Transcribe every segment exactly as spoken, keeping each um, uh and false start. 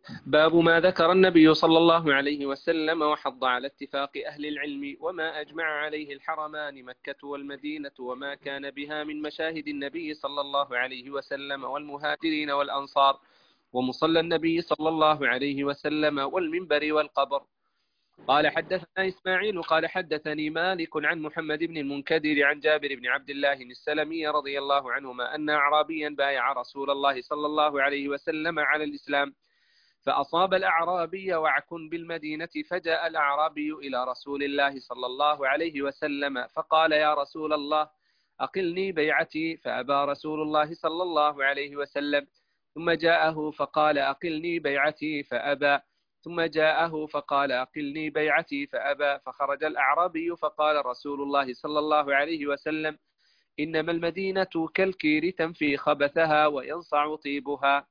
باب ما ذكر النبي صلى الله عليه وسلم وحض على اتفاق أهل العلم وما أجمع عليه الحرمان مكة والمدينة وما كان بها من مشاهد النبي صلى الله عليه وسلم والمهاجرين والأنصار ومصلى النبي صلى الله عليه وسلم والمنبر والقبر. قال حدثنا إسماعيل قال حدثني مالك عن محمد بن المنكدر عن جابر بن عبد الله السلمي رضي الله عنهما أن أعرابيا بايع رسول الله صلى الله عليه وسلم على الإسلام فأصاب الأعرابي وعك بالمدينة، فجاء الأعرابي إلى رسول الله صلى الله عليه وسلم فقال: يا رسول الله أقلني بيعتي، فأبى رسول الله صلى الله عليه وسلم. ثم جاءه فقال: أقلني بيعتي، فأبى. ثم جاءه فقال: أقلني بيعتي، فأبى. فخرج الأعرابي فقال رسول الله صلى الله عليه وسلم: إنما المدينة كالكير تنفي خبثها وينصع طيبها.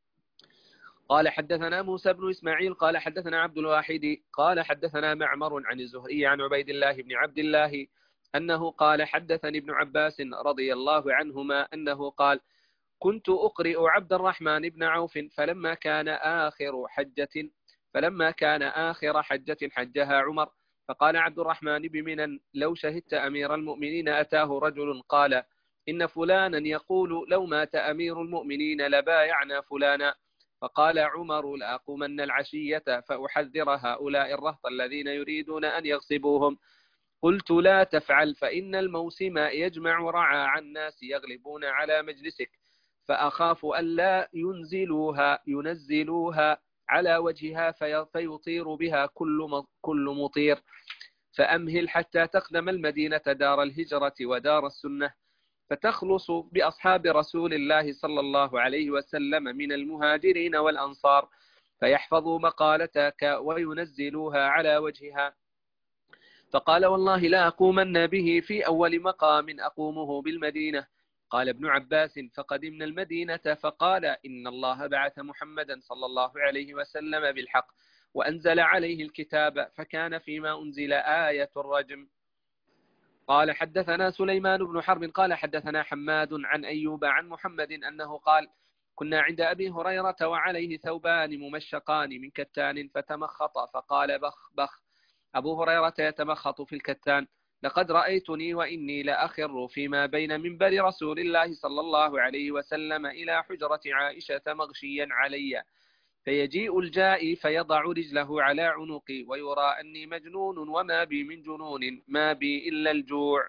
قال حدثنا موسى بن إسماعيل قال حدثنا عبد الواحد قال حدثنا معمر عن الزهري عن عبيد الله بن عبد الله أنه قال: حدثني ابن عباس رضي الله عنهما أنه قال: كنت أقرئ عبد الرحمن بن عوف فلما كان آخر حجة فلما كان آخر حجة حجها عمر، فقال عبد الرحمن بمنى: لو شهدت أمير المؤمنين أتاه رجل قال: إن فلانا يقول لو مات أمير المؤمنين لبايعنا فلانا. فقال عمر: لأقومن العشية فأحذر هؤلاء الرهط الذين يريدون أن يغصبوهم. قلت: لا تفعل، فإن الموسم يجمع رعاع الناس يغلبون على مجلسك، فأخاف ألا ينزلوها ينزلوها على وجهها فيطير بها كل كل مطير، فأمهل حتى تقدم المدينة دار الهجرة ودار السنة، فتخلص بأصحاب رسول الله صلى الله عليه وسلم من المهاجرين والأنصار، فيحفظوا مقالتك وينزلوها على وجهها. فقال: والله لا أقومن به في أول مقام أقومه بالمدينة. قال ابن عباس: فقدمنا المدينة فقال: إن الله بعث محمدا صلى الله عليه وسلم بالحق وأنزل عليه الكتاب، فكان فيما أنزل آية الرجم. قال حدثنا سليمان بن حرب قال حدثنا حماد عن أيوب عن محمد أنه قال: كنا عند أبي هريرة وعليه ثوبان ممشقان من كتان فتمخط، فقال: بخ بخ. أبو هريرة يتمخط في الكتان: لقد رأيتني وإني لأخر فيما بين منبر رسول الله صلى الله عليه وسلم إلى حجرة عائشة مغشيا علي، فيجيء الجائي فيضع رجله على عنقي ويرى أني مجنون وما بي من جنون، ما بي إلا الجوع.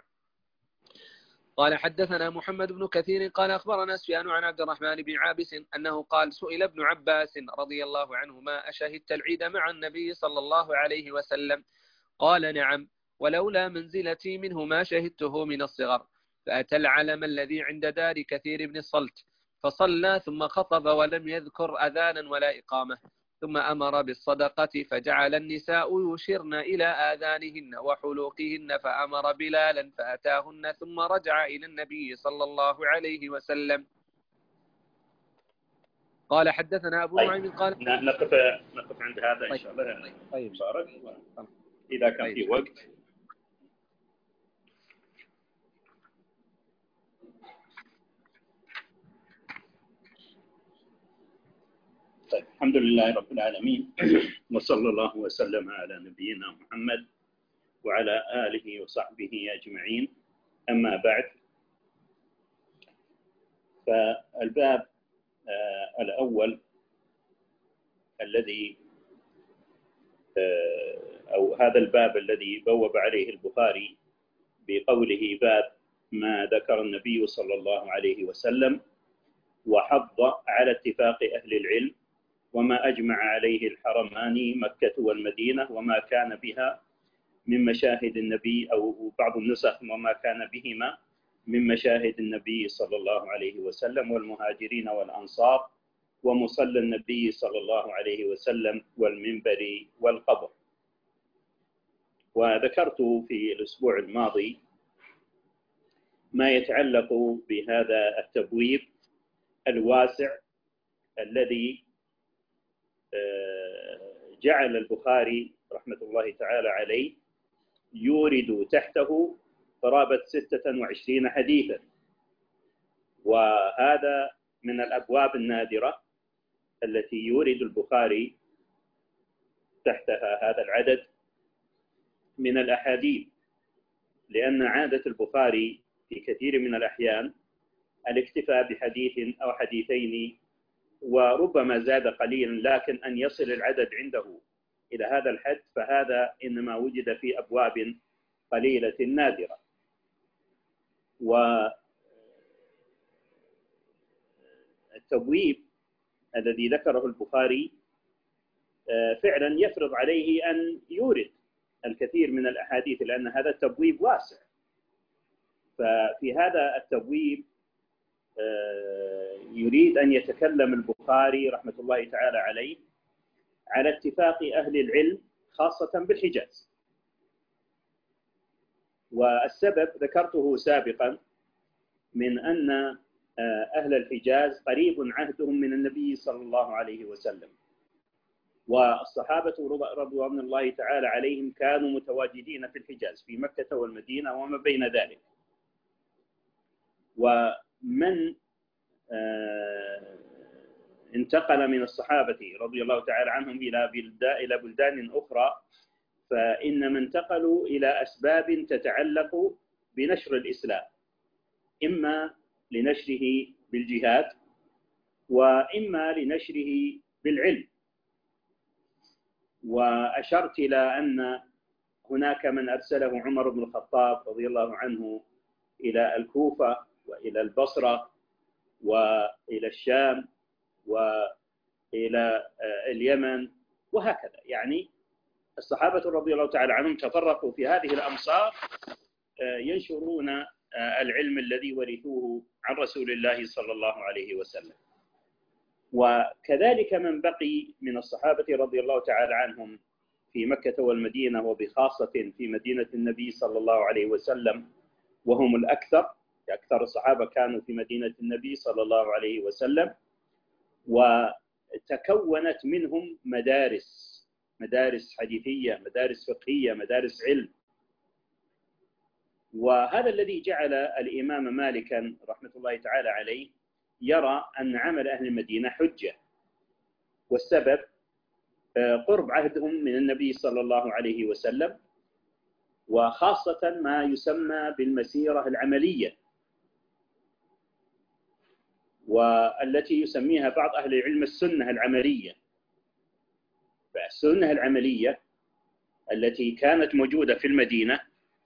قال حدثنا محمد بن كثير قال أخبرنا سفيان عن عبد الرحمن بن عابس أنه قال: سئل ابن عباس رضي الله عنهما: أشهدت العيد مع النبي صلى الله عليه وسلم؟ قال: نعم، ولولا منزلتي منه ما شهدته من الصغر. فأتى العلم الذي عند دار كثير بن الصلت فصلى ثم خطب ولم يذكر أذانا ولا إقامة، ثم أمر بالصدقة، فجعل النساء يشرن إلى آذانهن وحلوقهن، فأمر بلالا فأتاهن ثم رجع إلى النبي صلى الله عليه وسلم. قال حدثنا أبو نعيم قال: نقف نقف عند هذا إن شاء الله. طيب بارك إذا كان طيب. في وقت. طيب، الحمد لله رب العالمين، وصلى الله وسلم على نبينا محمد وعلى آله وصحبه أجمعين. أما بعد، فالباب آه الأول الذي آه أو هذا الباب الذي بوب عليه البخاري بقوله: باب ما ذكر النبي صلى الله عليه وسلم وحض على اتفاق أهل العلم وما أجمع عليه الحرمان مكة والمدينة وما كان بها من مشاهد النبي، أو بعض النسخ وما كان بهما من مشاهد النبي صلى الله عليه وسلم والمهاجرين والأنصار ومصلى النبي صلى الله عليه وسلم والمنبر والقبر. وذكرت في الأسبوع الماضي ما يتعلق بهذا التبويب الواسع الذي جعل البخاري رحمة الله تعالى عليه يورد تحته قرابة ستة وعشرين حديثا، وهذا من الأبواب النادرة التي يورد البخاري تحتها هذا العدد من الأحاديث، لأن عادة البخاري في كثير من الأحيان الاكتفاء بحديث أو حديثين وربما زاد قليلا، لكن أن يصل العدد عنده إلى هذا الحد فهذا إنما وجد في أبواب قليلة نادرة. والتبويب الذي ذكره البخاري فعلا يفرض عليه أن يورد الكثير من الأحاديث، لأن هذا التبويب واسع. ففي هذا التبويب يريد أن يتكلم البخاري رحمة الله تعالى عليه على اتفاق أهل العلم خاصة بالحجاز. والسبب ذكرته سابقا من أن أهل الحجاز قريب عهدهم من النبي صلى الله عليه وسلم، والصحابة رضوان الله تعالى عليهم كانوا متواجدين في الحجاز في مكة والمدينة وما بين ذلك. ومن انتقل من الصحابة رضي الله تعالى عنهم إلى بلدان أخرى فإنما انتقلوا إلى أسباب تتعلق بنشر الإسلام، إما لنشره بالجهاد وإما لنشره بالعلم. وأشرت إلى أن هناك من أرسله عمر بن الخطاب رضي الله عنه إلى الكوفة وإلى البصرة وإلى الشام وإلى اليمن وهكذا. يعني الصحابة رضي الله تعالى عنهم تفرقوا في هذه الأمصار ينشرون العلم الذي ورثوه عن رسول الله صلى الله عليه وسلم. وكذلك من بقي من الصحابة رضي الله تعالى عنهم في مكة والمدينة، وبخاصة في مدينة النبي صلى الله عليه وسلم، وهم الأكثر. أكثر الصحابة كانوا في مدينة النبي صلى الله عليه وسلم، وتكونت منهم مدارس مدارس حديثية، مدارس فقهية، مدارس علم. وهذا الذي جعل الإمام مالكا رحمة الله تعالى عليه يرى أن عمل أهل المدينة حجة، والسبب قرب عهدهم من النبي صلى الله عليه وسلم، وخاصة ما يسمى بالمسيرة العملية، والتي يسميها بعض أهل العلم السنة العملية. فالسنة العملية التي كانت موجودة في المدينة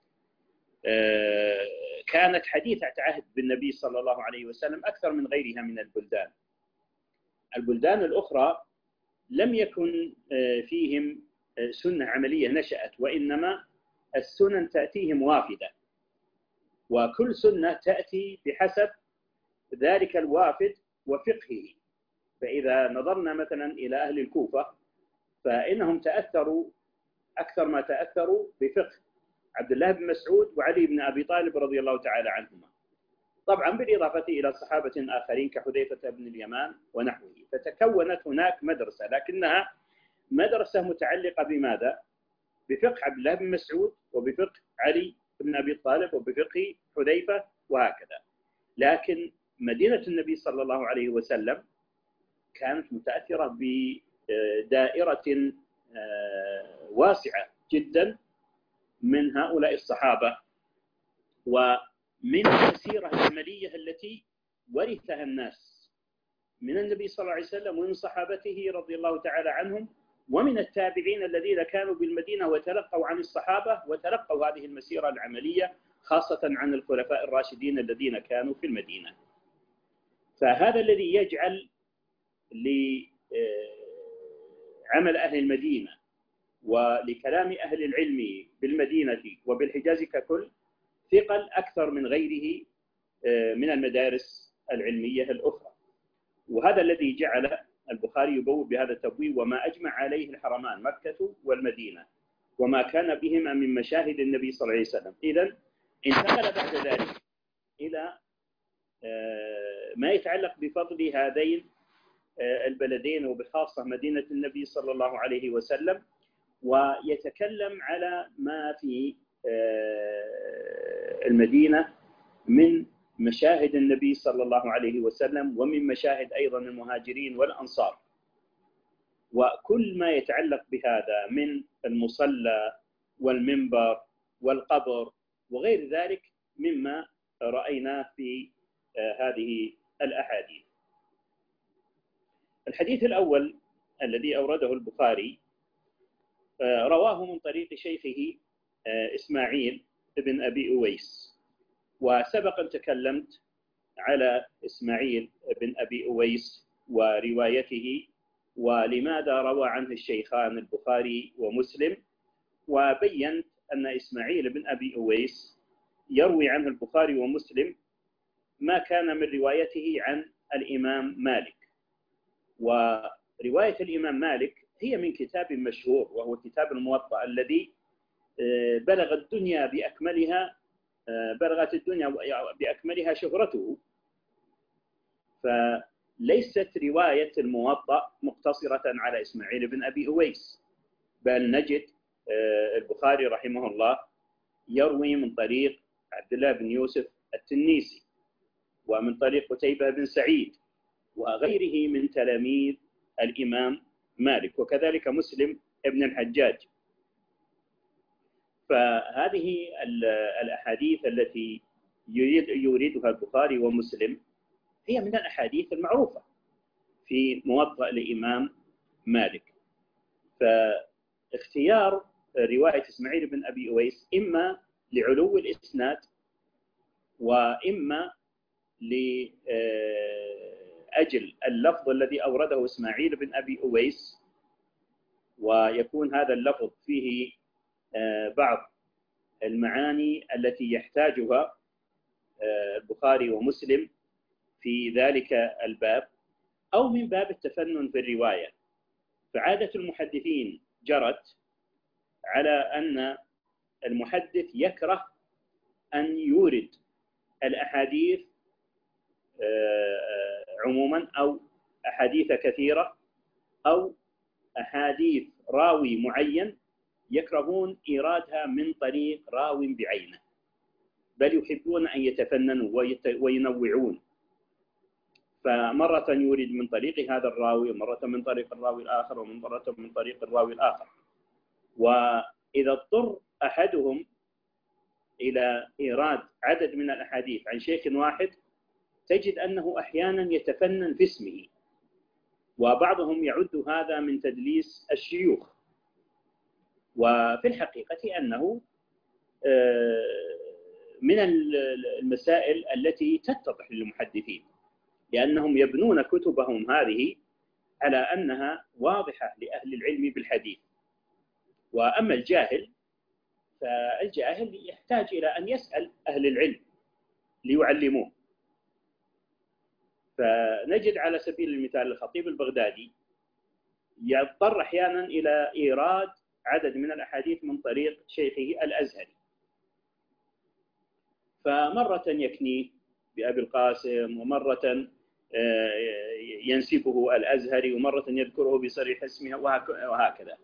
كانت حديثة عهد بالنبي صلى الله عليه وسلم أكثر من غيرها من البلدان. البلدان الأخرى لم يكن فيهم سنة عملية نشأت، وإنما السنن تأتيهم وافدة، وكل سنة تأتي بحسب ذلك الوافد وفقهه. فإذا نظرنا مثلا إلى أهل الكوفة فإنهم تأثروا أكثر ما تأثروا بفقه عبد الله بن مسعود وعلي بن أبي طالب رضي الله تعالى عنهما، طبعا بالإضافة إلى صحابة آخرين كحذيفة بن اليمان ونحوه. فتكونت هناك مدرسة، لكنها مدرسة متعلقة بماذا؟ بفقه عبد الله بن مسعود وبفقه علي بن أبي طالب وبفقه حذيفة وهكذا. لكن مدينة النبي صلى الله عليه وسلم كانت متأثرة بدائرة واسعة جدا من هؤلاء الصحابة، ومن المسيرة العملية التي ورثها الناس من النبي صلى الله عليه وسلم ومن صحابته رضي الله تعالى عنهم، ومن التابعين الذين كانوا بالمدينة وتلقوا عن الصحابة وتلقوا هذه المسيرة العملية، خاصة عن الخلفاء الراشدين الذين كانوا في المدينة. فهذا الذي يجعل لعمل أهل المدينة ولكلام أهل العلم بالمدينة وبالحجاز ككل ثقل أكثر من غيره من المدارس العلمية الأخرى. وهذا الذي جعل البخاري يبوب بهذا التبويب: وما أجمع عليه الحرمان مكة والمدينة وما كان بهما من مشاهد النبي صلى الله عليه وسلم. إذن انتقل بعد ذلك إلى ما يتعلق بفضل هذين البلدين وبخاصة مدينة النبي صلى الله عليه وسلم، ويتكلم على ما في المدينة من مشاهد النبي صلى الله عليه وسلم ومن مشاهد أيضا المهاجرين والأنصار وكل ما يتعلق بهذا من المصلى والمنبر والقبر وغير ذلك مما رأيناه في هذه الأحاديث. الحديث الأول الذي أورده البخاري رواه من طريق شيخه إسماعيل بن أبي أويس، وسبق أن تكلمت على إسماعيل بن أبي أويس وروايته ولماذا روى عنه الشيخان البخاري ومسلم، وبينت أن إسماعيل بن أبي أويس يروي عنه البخاري ومسلم ما كان من روايته عن الإمام مالك، ورواية الإمام مالك هي من كتاب مشهور وهو كتاب الموطأ الذي بلغ الدنيا بأكملها بلغت الدنيا بأكملها شهرته. فليست رواية الموطأ مقتصرة على إسماعيل بن أبي أويس، بل نجد البخاري رحمه الله يروي من طريق عبد الله بن يوسف التنيسي ومن طريق قتيبة بن سعيد وغيره من تلاميذ الإمام مالك، وكذلك مسلم ابن الحجاج. فهذه الأحاديث التي يريد يريدها البخاري ومسلم هي من الأحاديث المعروفة في موطأ الإمام مالك. فاختيار رواية إسماعيل بن أبي أويس إما لعلو الإسناد وإما لأجل اللفظ الذي أورده إسماعيل بن أبي أويس، ويكون هذا اللفظ فيه بعض المعاني التي يحتاجها البخاري ومسلم في ذلك الباب، أو من باب التفنن في الرواية. فعادة المحدثين جرت على أن المحدث يكره أن يورد الأحاديث عموما أو أحاديث كثيرة أو أحاديث راوي معين، يكرهون إيرادها من طريق راو بعينه، بل يحبون أن يتفننوا وينوعون، فمرة يورد من طريق هذا الراوي ومرة من طريق الراوي الآخر ومرة من طريق الراوي الآخر. وإذا اضطر أحدهم إلى إيراد عدد من الأحاديث عن شيخ واحد تجد أنه أحيانا يتفنن في اسمه، وبعضهم يعد هذا من تدليس الشيوخ، وفي الحقيقة أنه من المسائل التي تتضح للمحدثين، لأنهم يبنون كتبهم هذه على أنها واضحة لأهل العلم بالحديث. وأما الجاهل فالجاهل يحتاج إلى أن يسأل أهل العلم ليعلموه. فنجد على سبيل المثال الخطيب البغدادي يضطر أحيانا إلى إيراد عدد من الأحاديث من طريق شيخه الأزهري، فمرة يكنيه بأبي القاسم، ومرة ينسبه الأزهري، ومرة يذكره بصريح اسمه، وهكذا.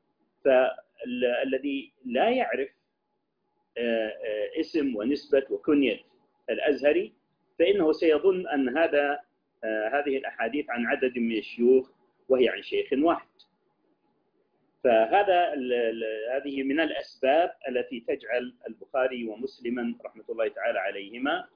فالذي لا يعرف اسم ونسبة وكنية الأزهري فإنه سيظن أن هذا هذه الأحاديث عن عدد من الشيوخ وهي عن شيخ واحد. فهذا هذه من الأسباب التي تجعل البخاري ومسلما رحمة الله تعالى عليهما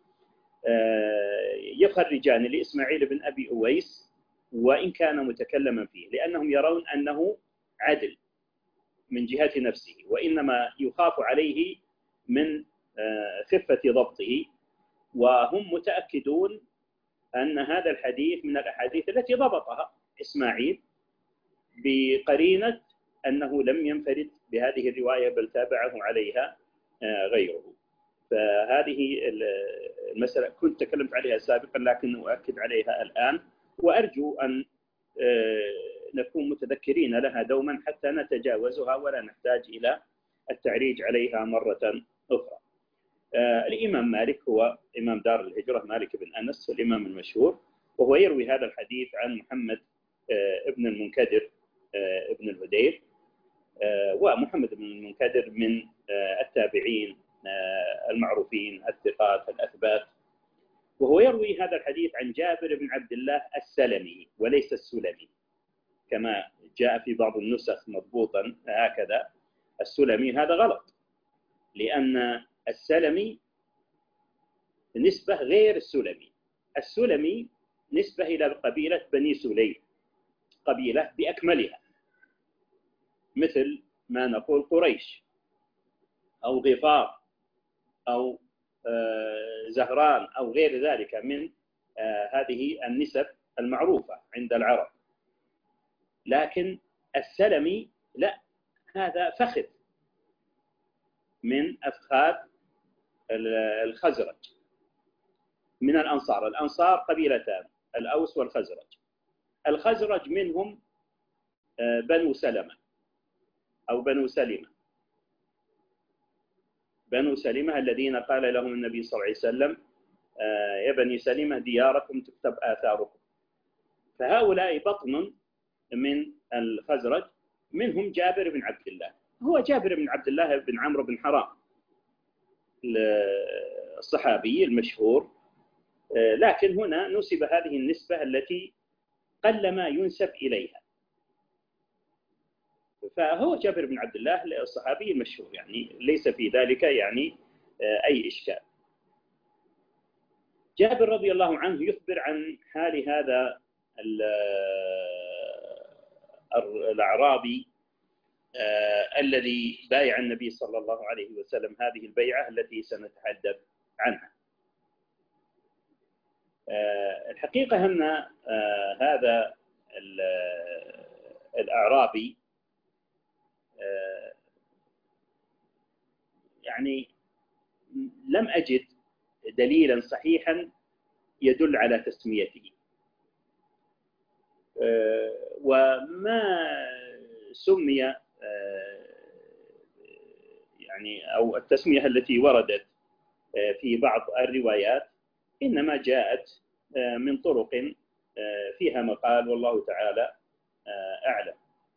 يخرجان لإسماعيل بن أبي أويس وإن كان متكلما فيه، لأنهم يرون أنه عدل من جهة نفسه، وإنما يخاف عليه من خفة ضبطه، وهم متأكدون أن هذا الحديث من الأحاديث التي ضبطها إسماعيل بقرينة أنه لم ينفرد بهذه الرواية بل تابعه عليها غيره. فهذه المسألة كنت تكلمت عليها سابقا لكن أؤكد عليها الآن، وأرجو أن نكون متذكرين لها دوما حتى نتجاوزها ولا نحتاج إلى التعريج عليها مرة أخرى. الإمام مالك هو إمام دار الهجرة مالك بن أنس الإمام المشهور، وهو يروي هذا الحديث عن محمد ابن المنكدر ابن الهدير، ومحمد بن المنكدر من التابعين المعروفين الثقات الأثبات، وهو يروي هذا الحديث عن جابر بن عبد الله السلمي وليس السلمي. كما جاء في بعض النسخ مضبوطا هكذا السلمي، هذا غلط، لأن السلمي نسبة غير السلمي. السلمي نسبة إلى قبيلة بني سليم، قبيلة بأكملها، مثل ما نقول قريش أو غفار أو زهران أو غير ذلك من هذه النسب المعروفة عند العرب. لكن السلمي لا، هذا فخذ من أفخاذ الخزرج من الأنصار. الأنصار قبيلتان، الأوس والخزرج. الخزرج منهم بنو سلمة أو بنو سلمة، بنو سلمة الذين قال لهم النبي صلى الله عليه وسلم يا بني سلمة دياركم تكتب آثاركم. فهؤلاء بطن من الخزرج، منهم جابر بن عبد الله. هو جابر بن عبد الله بن عمرو بن حرام الصحابي المشهور، لكن هنا نسب هذه النسبة التي قلما ينسب إليها. فهو جابر بن عبد الله الصحابي المشهور، يعني ليس في ذلك يعني أي إشكال. جابر رضي الله عنه يخبر عن حال هذا الأعرابي الذي بايع النبي صلى الله عليه وسلم هذه البيعة التي سنتحدث عنها. الحقيقة أن هذا الأعرابي يعني لم أجد دليلا صحيحا يدل على تسميته، وما سمي يعني أو التسمية التي وردت في بعض الروايات إنما جاءت من طرق فيها مقال، والله تعالى أعلم.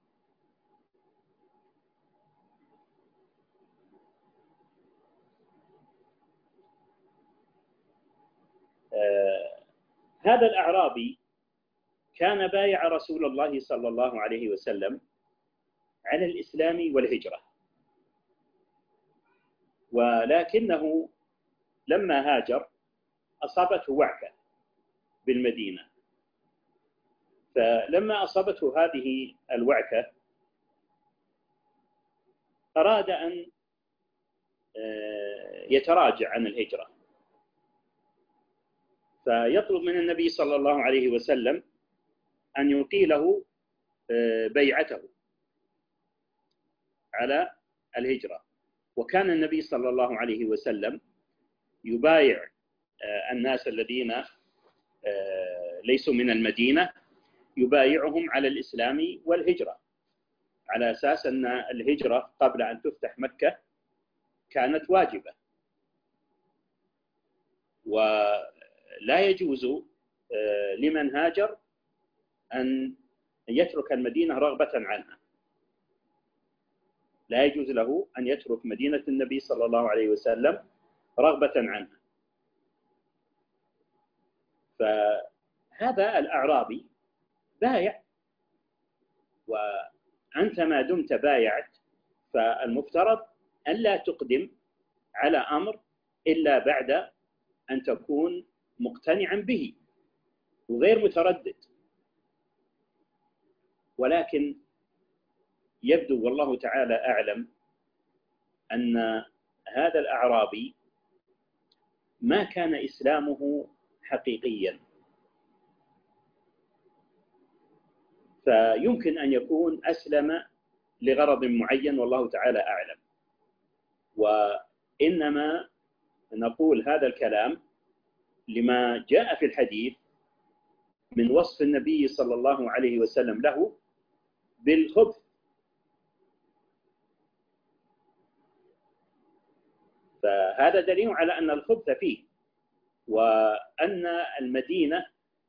هذا الأعرابي كان بايع رسول الله صلى الله عليه وسلم على الإسلام والهجرة، ولكنه لما هاجر أصابته وعكة بالمدينة. فلما أصابته هذه الوعكة أراد أن يتراجع عن الهجرة، فيطلب من النبي صلى الله عليه وسلم أن يلقي له بيعته على الهجرة. وكان النبي صلى الله عليه وسلم يبايع الناس الذين ليسوا من المدينة، يبايعهم على الإسلام والهجرة، على أساس أن الهجرة قبل أن تفتح مكة كانت واجبة، ولا يجوز لمن هاجر أن يترك المدينة رغبة عنها. لا يجوز له أن يترك مدينة النبي صلى الله عليه وسلم رغبة عنها. فهذا الأعرابي بايع، وأنت ما دمت بايعت فالمفترض أن لا تقدم على أمر إلا بعد أن تكون مقتنعا به وغير متردد. ولكن يبدو والله تعالى أعلم أن هذا الأعرابي ما كان إسلامه حقيقيا، فيمكن أن يكون أسلم لغرض معين والله تعالى أعلم. وإنما نقول هذا الكلام لما جاء في الحديث من وصف النبي صلى الله عليه وسلم له بالخبث. فهذا دليل على أن الخبث فيه، وأن المدينة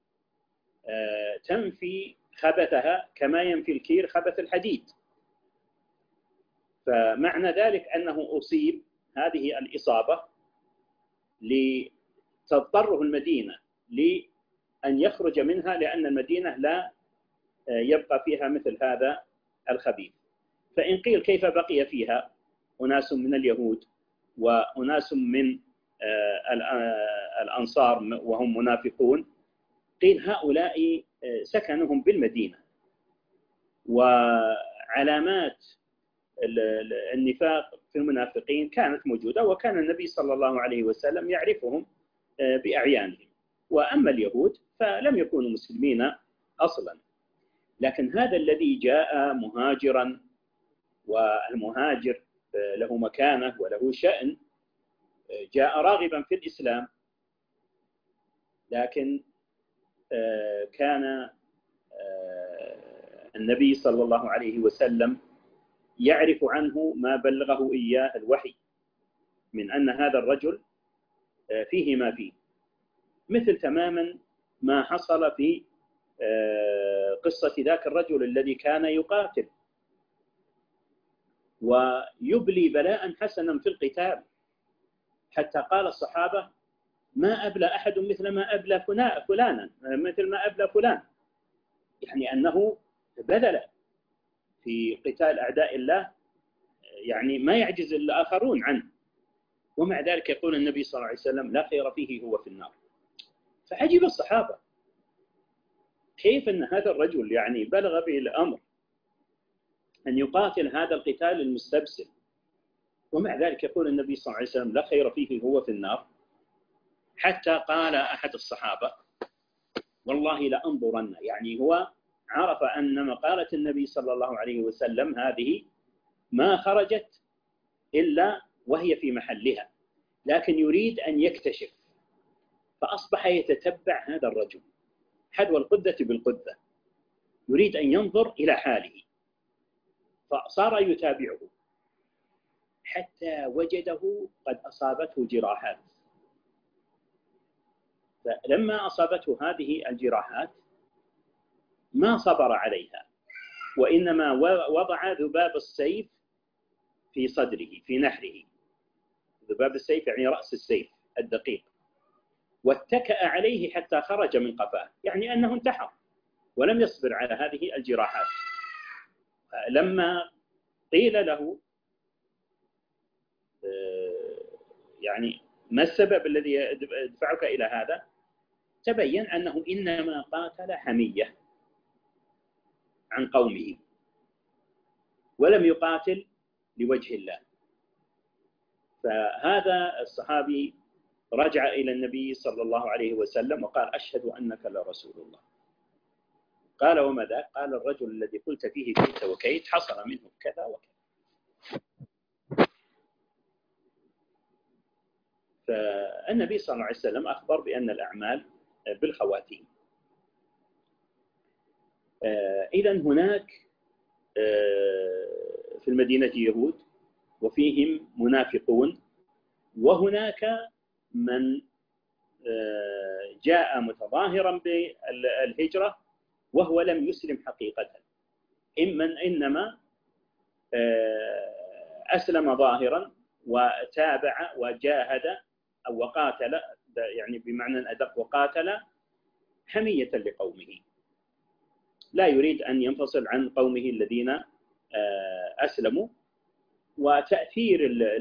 تنفي خبثها كما ينفي الكير خبث الحديد. فمعنى ذلك أنه أصيب هذه الإصابة لتضطره المدينة لأن يخرج منها، لأن المدينة لا يبقى فيها مثل هذا الخبيث. فإن قيل كيف بقي فيها أناس من اليهود وأناس من الأنصار وهم منافقون، قيل هؤلاء سكنهم بالمدينة، وعلامات النفاق في المنافقين كانت موجودة، وكان النبي صلى الله عليه وسلم يعرفهم بأعيانهم. وأما اليهود فلم يكونوا مسلمين أصلا. لكن هذا الذي جاء مهاجرا، والمهاجر له مكانة وله شأن، جاء راغبا في الإسلام، لكن كان النبي صلى الله عليه وسلم يعرف عنه ما بلغه إياه الوحي من أن هذا الرجل فيه ما فيه، مثل تماما ما حصل في قصة ذاك الرجل الذي كان يقاتل ويبلي بلاء حسنا في القتال، حتى قال الصحابة ما أبلى أحد مثل ما أبلى فلانا مثل ما أبلى فلان، يعني أنه بذل في قتال أعداء الله يعني ما يعجز الآخرون عنه، ومع ذلك يقول النبي صلى الله عليه وسلم لا خير فيه هو في النار. فعجب الصحابة كيف أن هذا الرجل يعني بلغ به الأمر أن يقاتل هذا القتال المستبسل، ومع ذلك يقول النبي صلى الله عليه وسلم لا خير فيه هو في النار. حتى قال أحد الصحابة والله لأنظرن، يعني هو عرف أن مقالة النبي صلى الله عليه وسلم هذه ما خرجت إلا وهي في محلها، لكن يريد أن يكتشف، فأصبح يتتبع هذا الرجل حذو القدة بالقدة، يريد أن ينظر إلى حاله، فصار يتابعه حتى وجده قد أصابته جراحات. فلما أصابته هذه الجراحات ما صبر عليها، وإنما وضع ذباب السيف في صدره في نحره. ذباب السيف يعني رأس السيف الدقيق، واتكأ عليه حتى خرج من قفاه، يعني أنه انتحر ولم يصبر على هذه الجراحات. لما قيل له يعني ما السبب الذي يدفعك إلى هذا، تبين أنه إنما قاتل حمية عن قومه ولم يقاتل لوجه الله. فهذا الصحابي رجع إلى النبي صلى الله عليه وسلم وقال أشهد أنك لرسول الله. قال وما ذاك؟ قال الرجل الذي قلت فيه كيت وكيت حصل منه كذا وكذا. فالنبي صلى الله عليه وسلم أخبر بأن الأعمال بالخواتيم. إذن هناك في المدينة يهود وفيهم منافقون، وهناك من جاء متظاهرا بالهجرة وهو لم يسلم حقيقة، إما إنما أسلم ظاهرا وتابع وجاهد أو وقاتل، يعني بمعنى أدق وقاتل حمية لقومه، لا يريد أن ينفصل عن قومه الذين أسلموا. وتأثير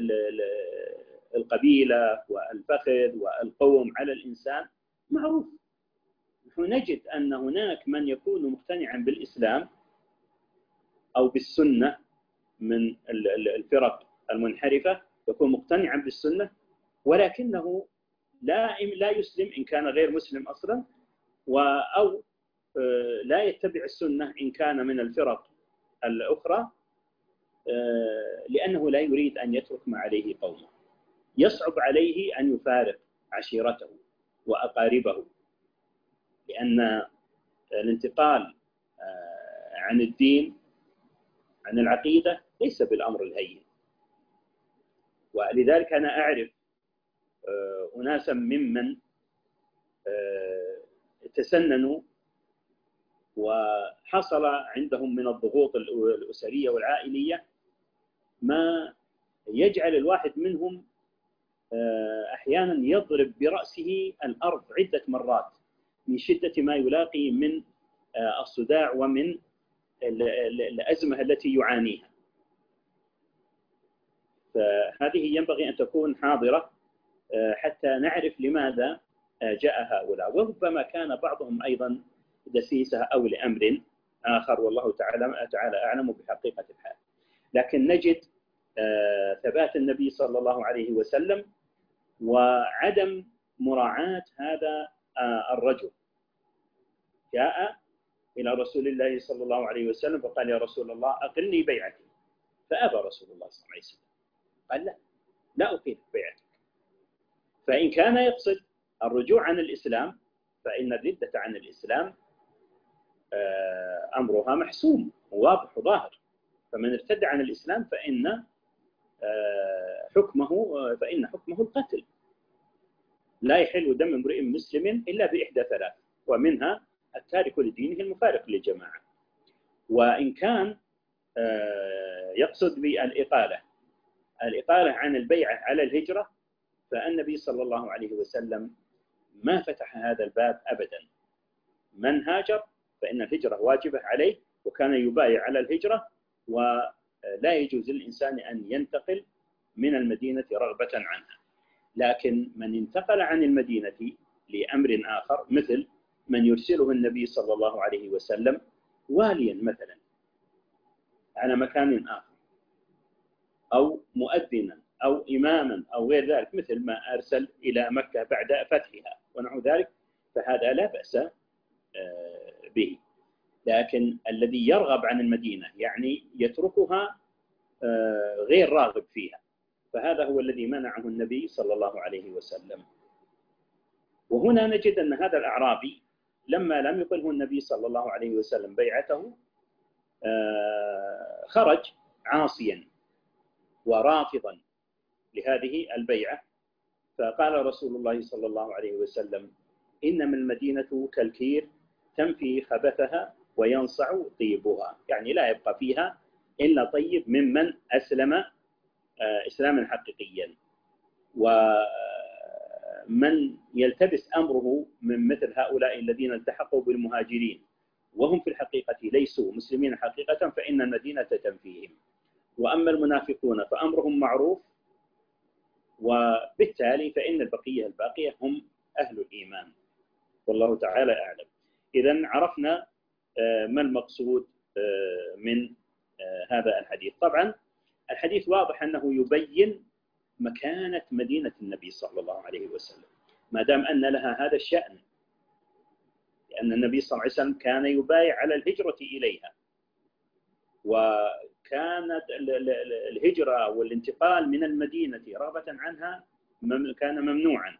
القبيلة والفخذ والقوم على الإنسان معروف. نحن نجد أن هناك من يكون مقتنعا بالإسلام أو بالسنة من الفرق المنحرفة، يكون مقتنعا بالسنة ولكنه لا لا يسلم إن كان غير مسلم أصلا، أو لا يتبع السنة إن كان من الفرق الأخرى، لأنه لا يريد أن يترك ما عليه قومه. يصعب عليه أن يفارق عشيرته وأقاربه، لأن الانتقال عن الدين عن العقيدة ليس بالأمر الهين. ولذلك أنا أعرف أناسا ممن تسننوا وحصل عندهم من الضغوط الأسرية والعائلية ما يجعل الواحد منهم أحيانا يضرب برأسه الأرض عدة مرات من شدة ما يلاقي من الصداع ومن الأزمة التي يعانيها. فهذه ينبغي أن تكون حاضرة حتى نعرف لماذا جاء هؤلاء، وربما كان بعضهم أيضا دسيسة أو لأمر آخر، والله تعالى تعالى أعلم بحقيقة الحال. لكن نجد ثبات النبي صلى الله عليه وسلم وعدم مراعاة هذا الرجل. جاء إلى رسول الله صلى الله عليه وسلم فقال: يا رسول الله أقلني بيعتي. فأبى رسول الله صلى الله عليه وسلم، قال: لا لا أقيل بيعتك. فإن كان يقصد الرجوع عن الإسلام فإن الردة عن الإسلام أمرها محسوم وواضح وظاهر، فمن ارتد عن الإسلام فإن حكمه فإن حكمه القتل. لا يحل دم امرئ مسلم إلا بإحدى ثلاث، ومنها التارك لدينه المفارق للجماعة. وإن كان يقصد بالإقالة الإقالة عن البيعة على الهجرة، فالنبي صلى الله عليه وسلم ما فتح هذا الباب أبدا. من هاجر فإن الهجرة واجبة عليه، وكان يبايع على الهجرة، ولا يجوز للإنسان أن ينتقل من المدينة رغبة عنها. لكن من انتقل عن المدينة لأمر آخر، مثل من يرسله النبي صلى الله عليه وسلم واليا مثلا على مكان آخر، أو مؤذنا أو إماما أو غير ذلك، مثل ما أرسل إلى مكة بعد فتحها ونحو ذلك، فهذا لا بأس به. لكن الذي يرغب عن المدينة يعني يتركها غير راغب فيها، فهذا هو الذي منعه النبي صلى الله عليه وسلم. وهنا نجد أن هذا الأعرابي لما لم يقله النبي صلى الله عليه وسلم بيعته خرج عاصيا ورافضا لهذه البيعة. فقال رسول الله صلى الله عليه وسلم: إنما المدينة كالكير تنفي خبثها وينصع طيبها، يعني لا يبقى فيها إلا طيب ممن أسلم إسلاما حقيقيا. ومن يلتبس أمره من مثل هؤلاء الذين التحقوا بالمهاجرين وهم في الحقيقة ليسوا مسلمين حقيقة، فإن المدينة تنفيهم. وأما المنافقون فأمرهم معروف، وبالتالي فإن البقية الباقية هم أهل الإيمان، والله تعالى أعلم. إذن عرفنا ما المقصود من هذا الحديث. طبعا الحديث واضح أنه يبين مكانة مدينة النبي صلى الله عليه وسلم، ما دام أن لها هذا الشأن، لأن النبي صلى الله عليه وسلم كان يبايع على الهجرة إليها، وكانت الهجرة والانتقال من المدينة رغبة عنها كان ممنوعا.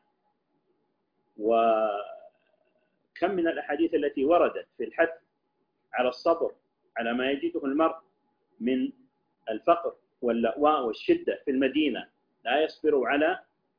وكم من الأحاديث التي وردت في الحث على الصبر على ما يجده المرء من الفقر واللأواء والشدة في المدينة، لا يصبر على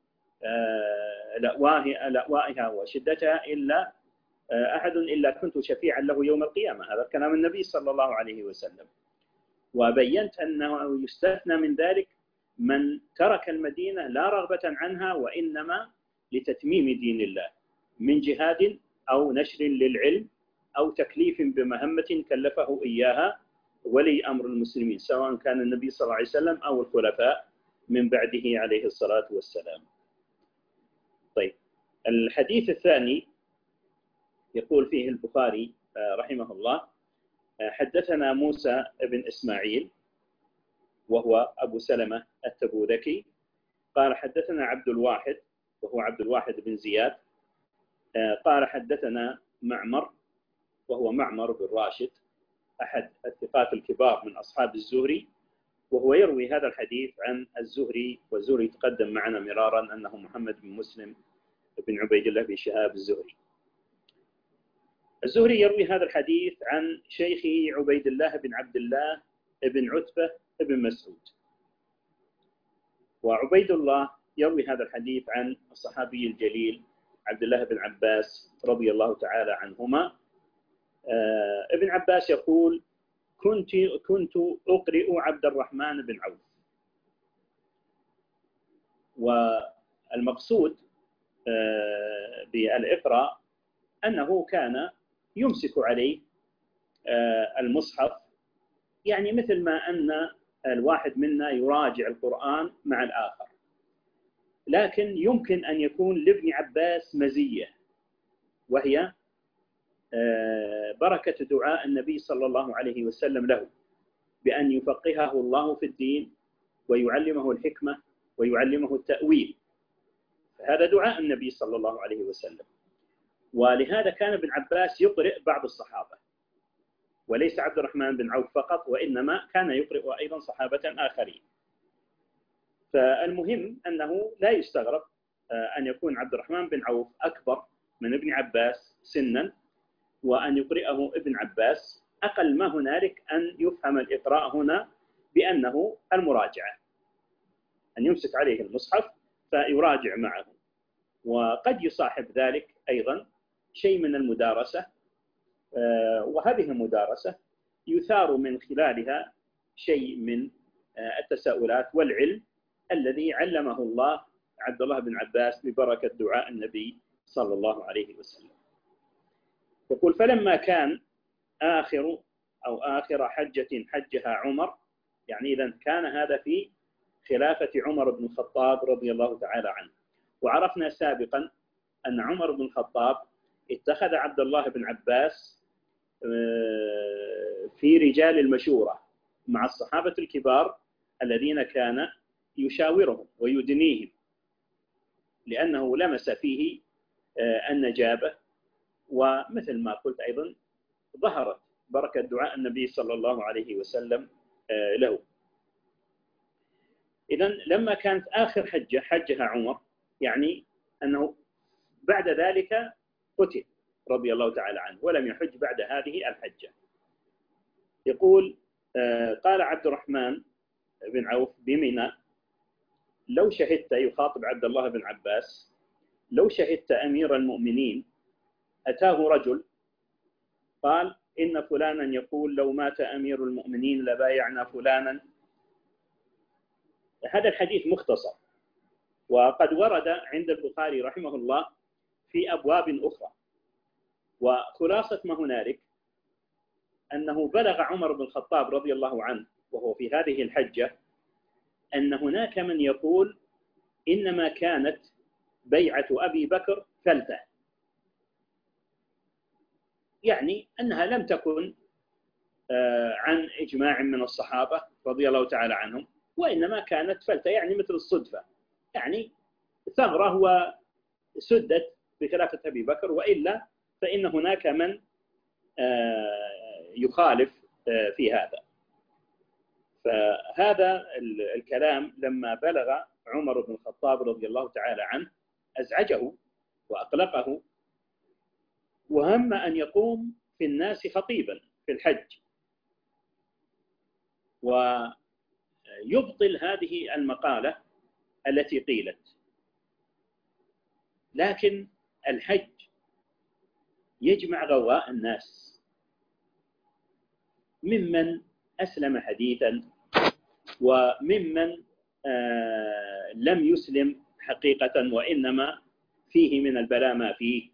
لأوائها وشدتها إلا أحد إلا كنت شفيعا له يوم القيامة. هذا كلام النبي صلى الله عليه وسلم. وبينت أنه يستثنى من ذلك من ترك المدينة لا رغبة عنها وإنما لتتميم دين الله، من جهاد أو نشر للعلم أو تكليف بمهمة كلفه إياها ولي أمر المسلمين، سواء كان النبي صلى الله عليه وسلم أو الخلفاء من بعده عليه الصلاة والسلام. طيب، الحديث الثاني يقول فيه البخاري رحمه الله: حدثنا موسى بن إسماعيل وهو أبو سلمة التبوذكي قال حدثنا عبد الواحد وهو عبد الواحد بن زياد قال حدثنا معمر وهو معمر بن راشد أحد الثقات الكبار من أصحاب الزهري، وهو يروي هذا الحديث عن الزهري، والزهري تقدم معنا مرارا أنه محمد بن مسلم بن عبيد الله بن شهاب الزهري. الزهري يروي هذا الحديث عن شيخه عبيد الله بن عبد الله بن عتبة بن مسعود. وعبيد الله يروي هذا الحديث عن الصحابي الجليل عبد الله بن عباس رضي الله تعالى عنهما. ابن عباس يقول: كنت كنت أقرئ عبد الرحمن بن عوف. والمقصود بالإقراء أنه كان يمسك عليه المصحف يعني مثل ما أن الواحد منا يراجع القرآن مع الآخر، لكن يمكن أن يكون لابن عباس مزية، وهي بركة دعاء النبي صلى الله عليه وسلم له بأن يفقهه الله في الدين ويعلمه الحكمة ويعلمه التأويل. هذا دعاء النبي صلى الله عليه وسلم، ولهذا كان ابن عباس يقرئ بعض الصحابة، وليس عبد الرحمن بن عوف فقط، وإنما كان يقرئ أيضا صحابة آخرين. فالمهم أنه لا يستغرب أن يكون عبد الرحمن بن عوف أكبر من ابن عباس سنا، وأن يقرئه ابن عباس. أقل ما هنالك أن يفهم الإقراء هنا بأنه المراجعة، أن يمسك عليه المصحف فيراجع معه، وقد يصاحب ذلك أيضا شيء من المدارسة، وهذه المدارسة يثار من خلالها شيء من التساؤلات والعلم الذي علمه الله عبد الله بن عباس ببركة دعاء النبي صلى الله عليه وسلم. يقول: فلما كان آخر أو آخر حجة حجها عمر، يعني إذا كان هذا في خلافة عمر بن الخطاب رضي الله تعالى عنه. وعرفنا سابقا أن عمر بن الخطاب اتخذ عبد الله بن عباس في رجال المشورة مع الصحابة الكبار الذين كان يشاورهم ويدنيهم، لأنه لمس فيه النجابة، ومثل ما قلت أيضا ظهرت بركة دعاء النبي صلى الله عليه وسلم له. إذن لما كانت آخر حجة حجها عمر، يعني أنه بعد ذلك قتل رضي الله تعالى عنه ولم يحج بعد هذه الحجة. يقول: قال عبد الرحمن بن عوف بمنى: لو شهدت، يخاطب عبد الله بن عباس، لو شهدت أمير المؤمنين أتاه رجل قال: إن فلانا يقول لو مات أمير المؤمنين لبايعنا فلانا. هذا الحديث مختصر، وقد ورد عند البخاري رحمه الله في أبواب أخرى. وخلاصة ما هنالك أنه بلغ عمر بن الخطاب رضي الله عنه وهو في هذه الحجة أن هناك من يقول إنما كانت بيعة أبي بكر فلتة، يعني أنها لم تكن عن إجماع من الصحابة رضي الله تعالى عنهم، وإنما كانت فلتة، يعني مثل الصدفة، يعني ثغرة وسدت بخلافة أبي بكر، وإلا فإن هناك من يخالف في هذا. فهذا الكلام لما بلغ عمر بن الخطاب رضي الله تعالى عنه أزعجه وأقلقه، وهم أن يقوم في الناس خطيبا في الحج ويبطل هذه المقالة التي قيلت. لكن الحج يجمع غواء الناس، ممن أسلم حديثا وممن آه لم يسلم حقيقة وإنما فيه من البلاء ما فيه،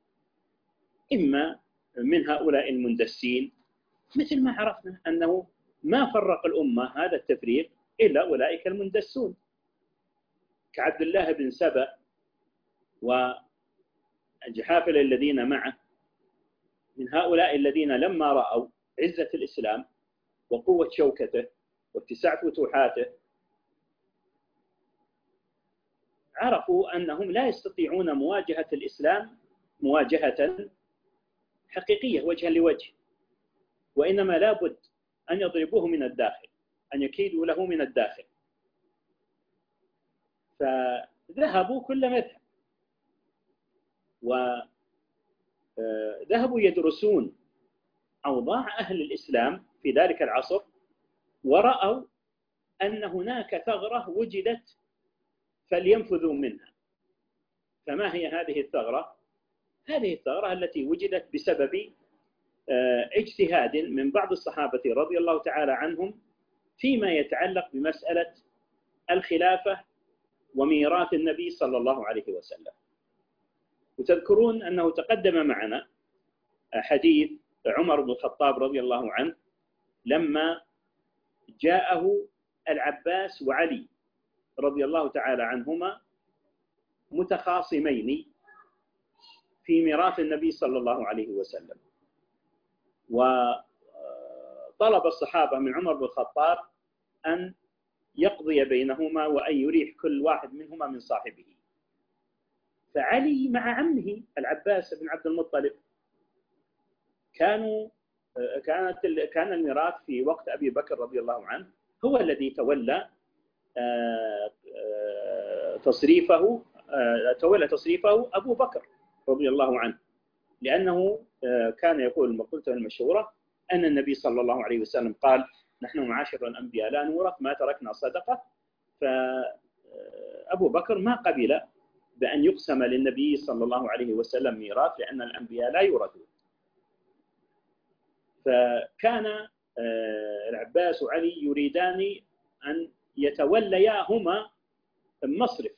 إما من هؤلاء المندسين، مثل ما عرفنا أنه ما فرق الأمة هذا التفريق إلا أولئك المندسون كعبد الله بن سبأ والجحافل الذين معه، من هؤلاء الذين لما رأوا عزة الإسلام وقوة شوكته واتساع فتوحاته عرفوا أنهم لا يستطيعون مواجهة الإسلام مواجهة حقيقية وجها لوجه، وإنما لا بد أن يضربوه من الداخل، أن يكيدوا له من الداخل. فذهبوا كل مذهب، وذهبوا يدرسون أوضاع أهل الإسلام في ذلك العصر، ورأوا أن هناك ثغرة وجدت فلينفذوا منها. فما هي هذه الثغرة؟ هذه الثغرة التي وجدت بسبب اجتهاد من بعض الصحابة رضي الله تعالى عنهم فيما يتعلق بمسألة الخلافة وميراث النبي صلى الله عليه وسلم. وتذكرون أنه تقدم معنا حديث عمر بن الخطاب رضي الله عنه لما جاءه العباس وعلي رضي الله تعالى عنهما متخاصمين في ميراث النبي صلى الله عليه وسلم، وطلب الصحابة من عمر بن الخطاب أن يقضي بينهما وأن يريح كل واحد منهما من صاحبه. فعلي مع عمه العباس بن عبد المطلب كانوا كانت كان الميراث في وقت أبي بكر رضي الله عنه هو الذي تولى تصريفه تولى تصريفه أبو بكر رضي الله عنه، لأنه كان يقول المقولة المشهورة أن النبي صلى الله عليه وسلم قال: نحن معاشر الأنبياء لا نورث ما تركنا صدقة. فأبو بكر ما قبل بأن يقسم للنبي صلى الله عليه وسلم ميراث، لأن الأنبياء لا يورثون. فكان العباس وعلي يريدان أن يتولياهما مصرف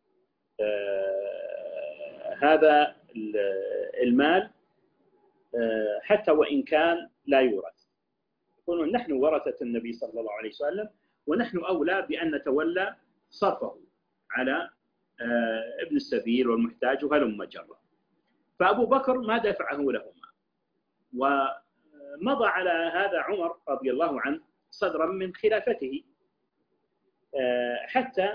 هذا المال حتى وإن كان لا يورث. يقولون: نحن ورثة النبي صلى الله عليه وسلم ونحن أولى بأن نتولى صرفه على ابن السبيل والمحتاج وهلم جرا. فأبو بكر ما دفعه لهما، ومضى على هذا عمر رضي الله عنه صدرا من خلافته حتى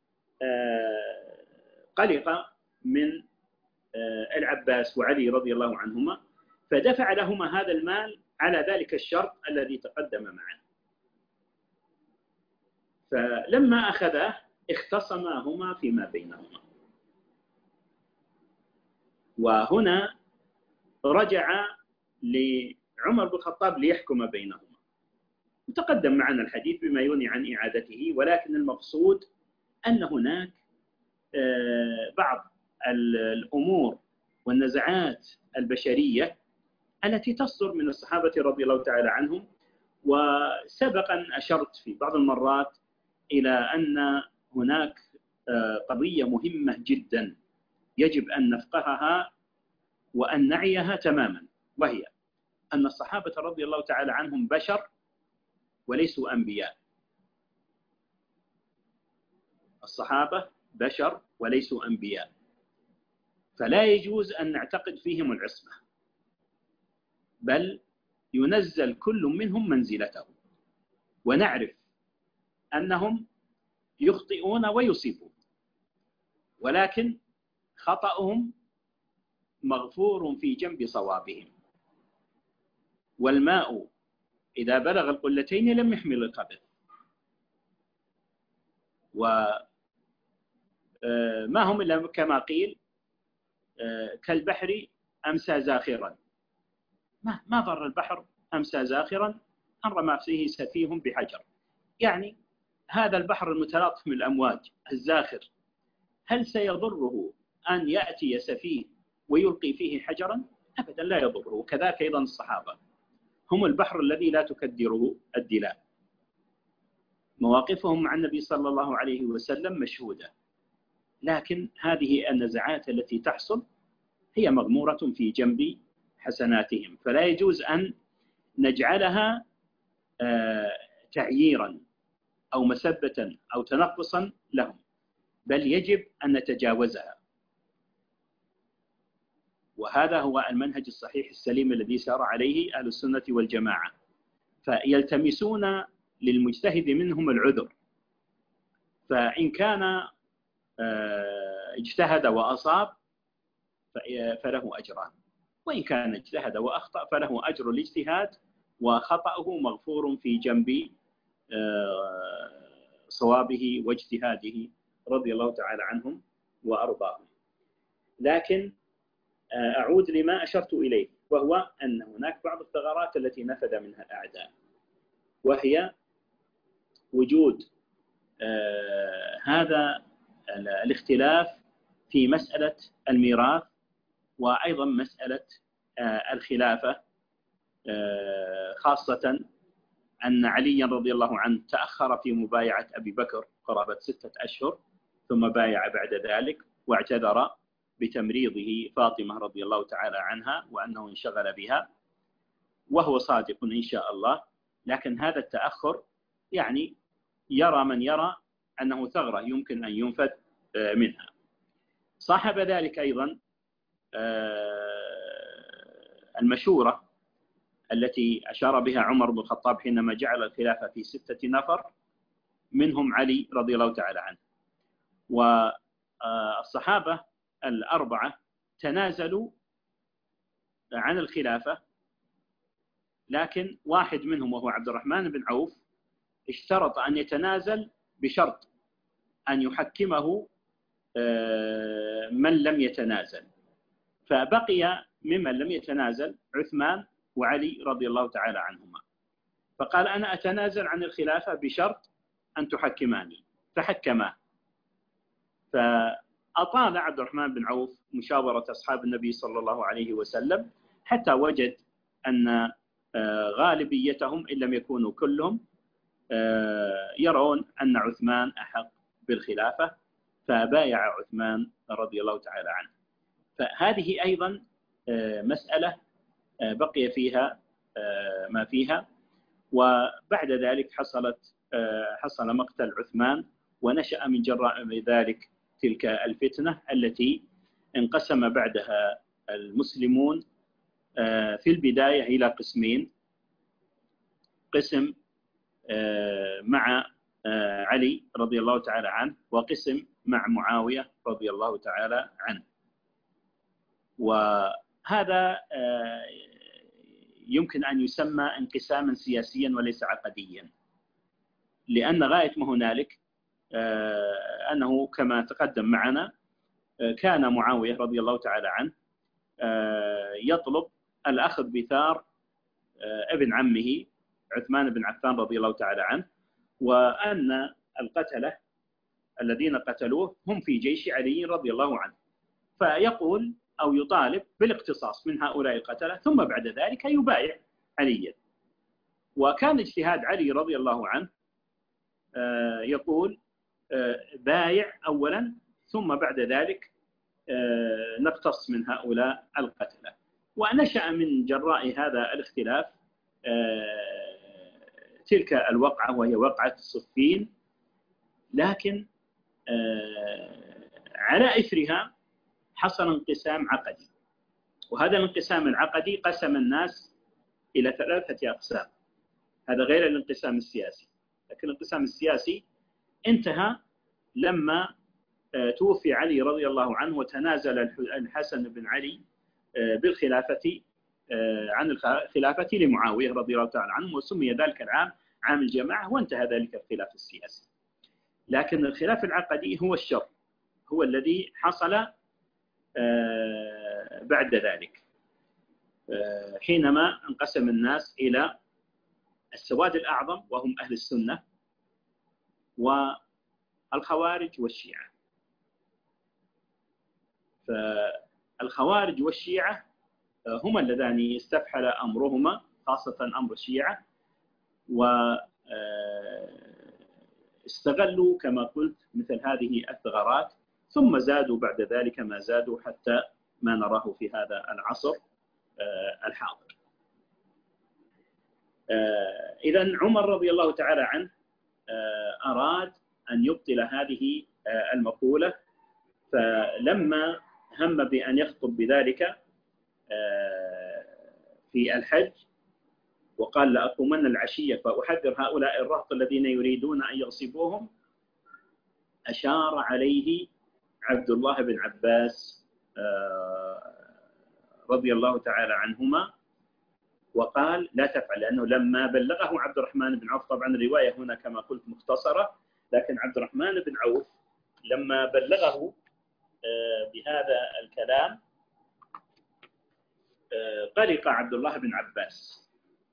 قلق من العباس وعلي رضي الله عنهما، فدفع لهما هذا المال على ذلك الشرط الذي تقدم معه. فلما أخذه اختصماهما فيما بينهما، وهنا رجع لعمر بن الخطاب ليحكم بينهما. وتقدم معنا الحديث بما يغني عن إعادته، ولكن المقصود أن هناك بعض الأمور والنزعات البشرية التي تصدر من الصحابة رضي الله تعالى عنهم. وسبقا أشرت في بعض المرات إلى أن هناك قضية مهمة جدا يجب أن نفقهها وأن نعيها تماما، وهي أن الصحابة رضي الله تعالى عنهم بشر وليسوا أنبياء. الصحابة بشر وليسوا أنبياء، فلا يجوز أن نعتقد فيهم العصمة، بل ينزل كل منهم منزلته، ونعرف أنهم يخطئون ويصيبون، ولكن خطأهم مغفور في جنب صوابهم. والماء إذا بلغ القلتين لم يحمل الخبث. وما هم إلا كما قيل كالبحر أمسى زاخرا. ما ما ضر البحر أمسى زاخرا أن رمى فيه سفيه بحجر. يعني هذا البحر المتلاطم من الأمواج الزاخر، هل سيضره أن يأتي سفيه ويلقي فيه حجرا؟ أبدا لا يضره. وكذلك أيضا الصحابة هم البحر الذي لا تكدره الدلاء. مواقفهم مع النبي صلى الله عليه وسلم مشهودة، لكن هذه النزعات التي تحصل هي مغمورة في جنب حسناتهم، فلا يجوز أن نجعلها تعييرا أو مسبة أو تنقصا لهم، بل يجب أن نتجاوزها. وهذا هو المنهج الصحيح السليم الذي سار عليه أهل السنة والجماعة. فيلتمسون للمجتهد منهم العذر، فإن كان اجتهد وأصاب فله أجران، وإن كان اجتهد وأخطأ فله أجر الاجتهاد وخطأه مغفور في جنب صوابه واجتهاده رضي الله تعالى عنهم وأرضاهم. لكن أعود لما أشرت إليه، وهو أن هناك بعض الثغرات التي نفذ منها الأعداء، وهي وجود هذا الاختلاف في مسألة الميراث، وأيضا مسألة الخلافة، خاصة أن عليا رضي الله عنه تأخر في مبايعة أبي بكر قرابة ستة أشهر، ثم بايع بعد ذلك واعتذر بتمريضه فاطمة رضي الله تعالى عنها وأنه انشغل بها. وهو صادق إن شاء الله، لكن هذا التأخر يعني يرى من يرى أنه ثغرة يمكن أن ينفذ منها. صاحب ذلك أيضا المشورة التي أشار بها عمر بن الخطاب حينما جعل الخلافة في ستة نفر، منهم علي رضي الله تعالى عنه. والصحابة الأربعة تنازلوا عن الخلافة، لكن واحد منهم وهو عبد الرحمن بن عوف اشترط أن يتنازل بشرط أن يحكمه من لم يتنازل، فبقي ممن لم يتنازل عثمان وعلي رضي الله تعالى عنهما. فقال أنا أتنازل عن الخلافة بشرط أن تحكماني، فحكماه. فأطال عبد الرحمن بن عوف مشاورة أصحاب النبي صلى الله عليه وسلم حتى وجد أن غالبيتهم إن لم يكونوا كلهم يرون أن عثمان أحق بالخلافة، فبايع عثمان رضي الله تعالى عنه. فهذه أيضا مسألة بقي فيها ما فيها. وبعد ذلك حصلت حصل مقتل عثمان، ونشأ من جراء ذلك تلك الفتنة التي انقسم بعدها المسلمون في البداية إلى قسمين: قسم مع علي رضي الله تعالى عنه، وقسم مع معاوية رضي الله تعالى عنه. وهذا يمكن أن يسمى انقساما سياسيا وليس عقديا، لأن غاية ما هنالك أنه كما تقدم معنا كان معاوية رضي الله تعالى عنه يطلب الأخذ بثار ابن عمه عثمان بن عفان رضي الله تعالى عنه، وأن القتلة الذين قتلوه هم في جيش علي رضي الله عنه، فيقول أو يطالب بالاقتصاص من هؤلاء القتلة، ثم بعد ذلك يبايع عليا. وكان اجتهاد علي رضي الله عنه يقول بايع أولا ثم بعد ذلك نقتص من هؤلاء القتلة. ونشأ من جراء هذا الاختلاف تلك الوقعة وهي وقعة صفين، لكن على إثرها حصل انقسام عقدي، وهذا الانقسام العقدي قسم الناس إلى ثلاثة أقسام. هذا غير الانقسام السياسي، لكن الانقسام السياسي انتهى لما توفي علي رضي الله عنه وتنازل الحسن بن علي بالخلافة عن الخلافة لمعاوية رضي الله تعالى عنه، وسمي ذلك العام عام الجماعة، وانتهى ذلك الخلاف السياسي. لكن الخلاف العقدي هو الشر، هو الذي حصل بعد ذلك حينما انقسم الناس إلى السواد الأعظم وهم أهل السنة، والخوارج والشيعة. فالخوارج والشيعة هما اللذان استفحل أمرهما، خاصة أمر الشيعة، واستغلوا كما قلت مثل هذه الثغرات، ثم زادوا بعد ذلك ما زادوا حتى ما نراه في هذا العصر الحاضر. إذن عمر رضي الله تعالى عنه أراد أن يبطل هذه المقولة، فلما هم بأن يخطب بذلك في الحج وقال لأقومن العشية فأحذر هؤلاء الرهط الذين يريدون أن يغصبوهم، أشار عليه عبد الله بن عباس رضي الله تعالى عنهما وقال لا تفعل، لأنه لما بلغه عبد الرحمن بن عوف، طبعا الرواية هنا كما قلت مختصرة، لكن عبد الرحمن بن عوف لما بلغه بهذا الكلام قلق عبد الله بن عباس،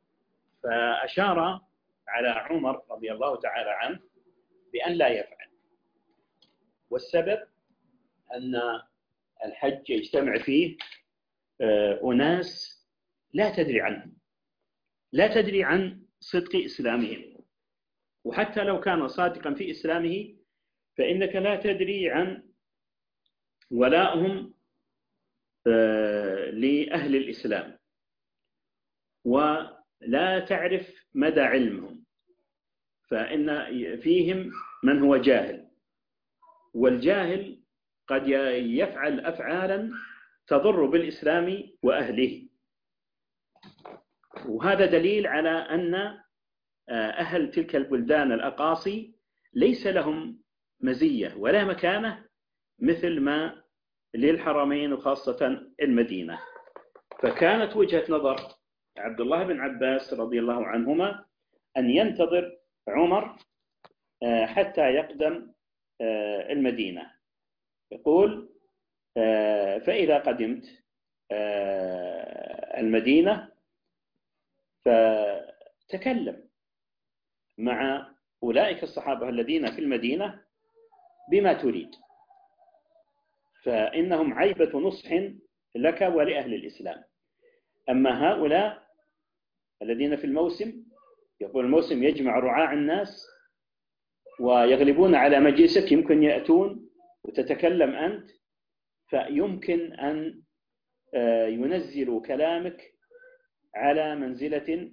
فأشار على عمر رضي الله تعالى عنه بأن لا يفعل. والسبب أن الحج يجتمع فيه أناس لا تدري عنهم، لا تدري عن صدق إسلامهم، وحتى لو كان صادقا في إسلامه فإنك لا تدري عن ولائهم لأهل الإسلام. ولا تعرف مدى علمهم، فإن فيهم من هو جاهل، والجاهل قد يفعل أفعالا تضر بالإسلام وأهله. وهذا دليل على أن أهل تلك البلدان الأقاصي ليس لهم مزية ولا مكانة مثل ما للحرمين وخاصة المدينة. فكانت وجهة نظر عبد الله بن عباس رضي الله عنهما أن ينتظر عمر حتى يقدم المدينة. يقول: فإذا قدمت المدينة فتكلم مع أولئك الصحابة الذين في المدينة بما تريد، فإنهم عيبة نصح لك ولأهل الإسلام. أما هؤلاء الذين في الموسم، يقول الموسم يجمع رعاع الناس ويغلبون على مجلسك، يمكن يأتون وتتكلم أنت، فيمكن أن ينزلوا كلامك على منزلة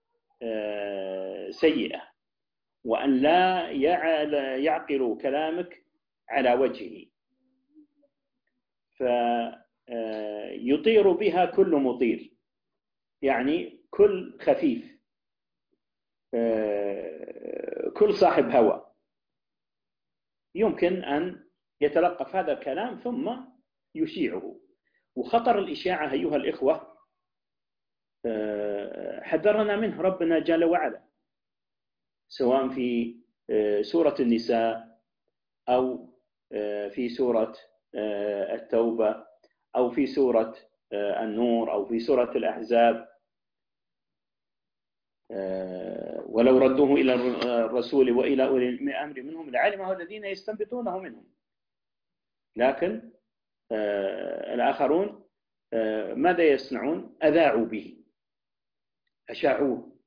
سيئة، وأن لا يعقلوا كلامك على وجهه، فيطير بها كل مطير، يعني كل خفيف، كل صاحب هوى يمكن أن يتلقف هذا الكلام ثم يشيعه. وخطر الإشاعة أيها الإخوة حذرنا منه ربنا جل وعلا، سواء في سورة النساء أو في سورة التوبة أو في سورة النور أو في سورة الأحزاب: ولو ردوه إلى الرسول وإلى أولي الأمر منهم لعلمه الذين يستنبطونه منهم. لكن الآخرون ماذا يصنعون؟ أذاعوا به، أشاعوه.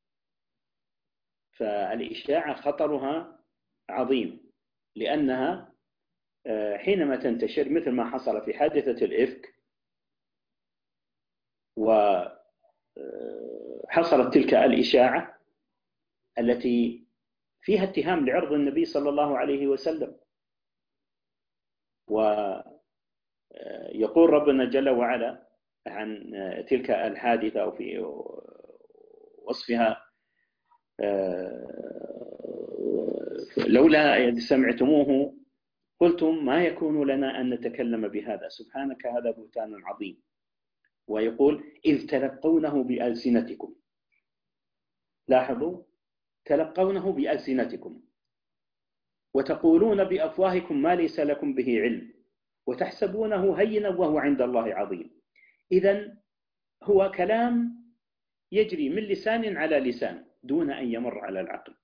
فالإشاعة خطرها عظيم، لأنها حينما تنتشر مثل ما حصل في حادثة الإفك، وحصلت تلك الإشاعة التي فيها اتهام لعرض النبي صلى الله عليه وسلم، ويقول ربنا جل وعلا عن تلك الحادثة وفي وصفها: لولا إذ سمعتموه قلتم ما يكون لنا أن نتكلم بهذا سبحانك هذا بهتان عظيم. ويقول: إذ تلقونه بألسنتكم. لاحظوا، تلقونه بألسنتكم وتقولون بأفواهكم ما ليس لكم به علم وتحسبونه هينا وهو عند الله عظيم. إذن هو كلام يجري من لسان على لسان دون أن يمر على العقل.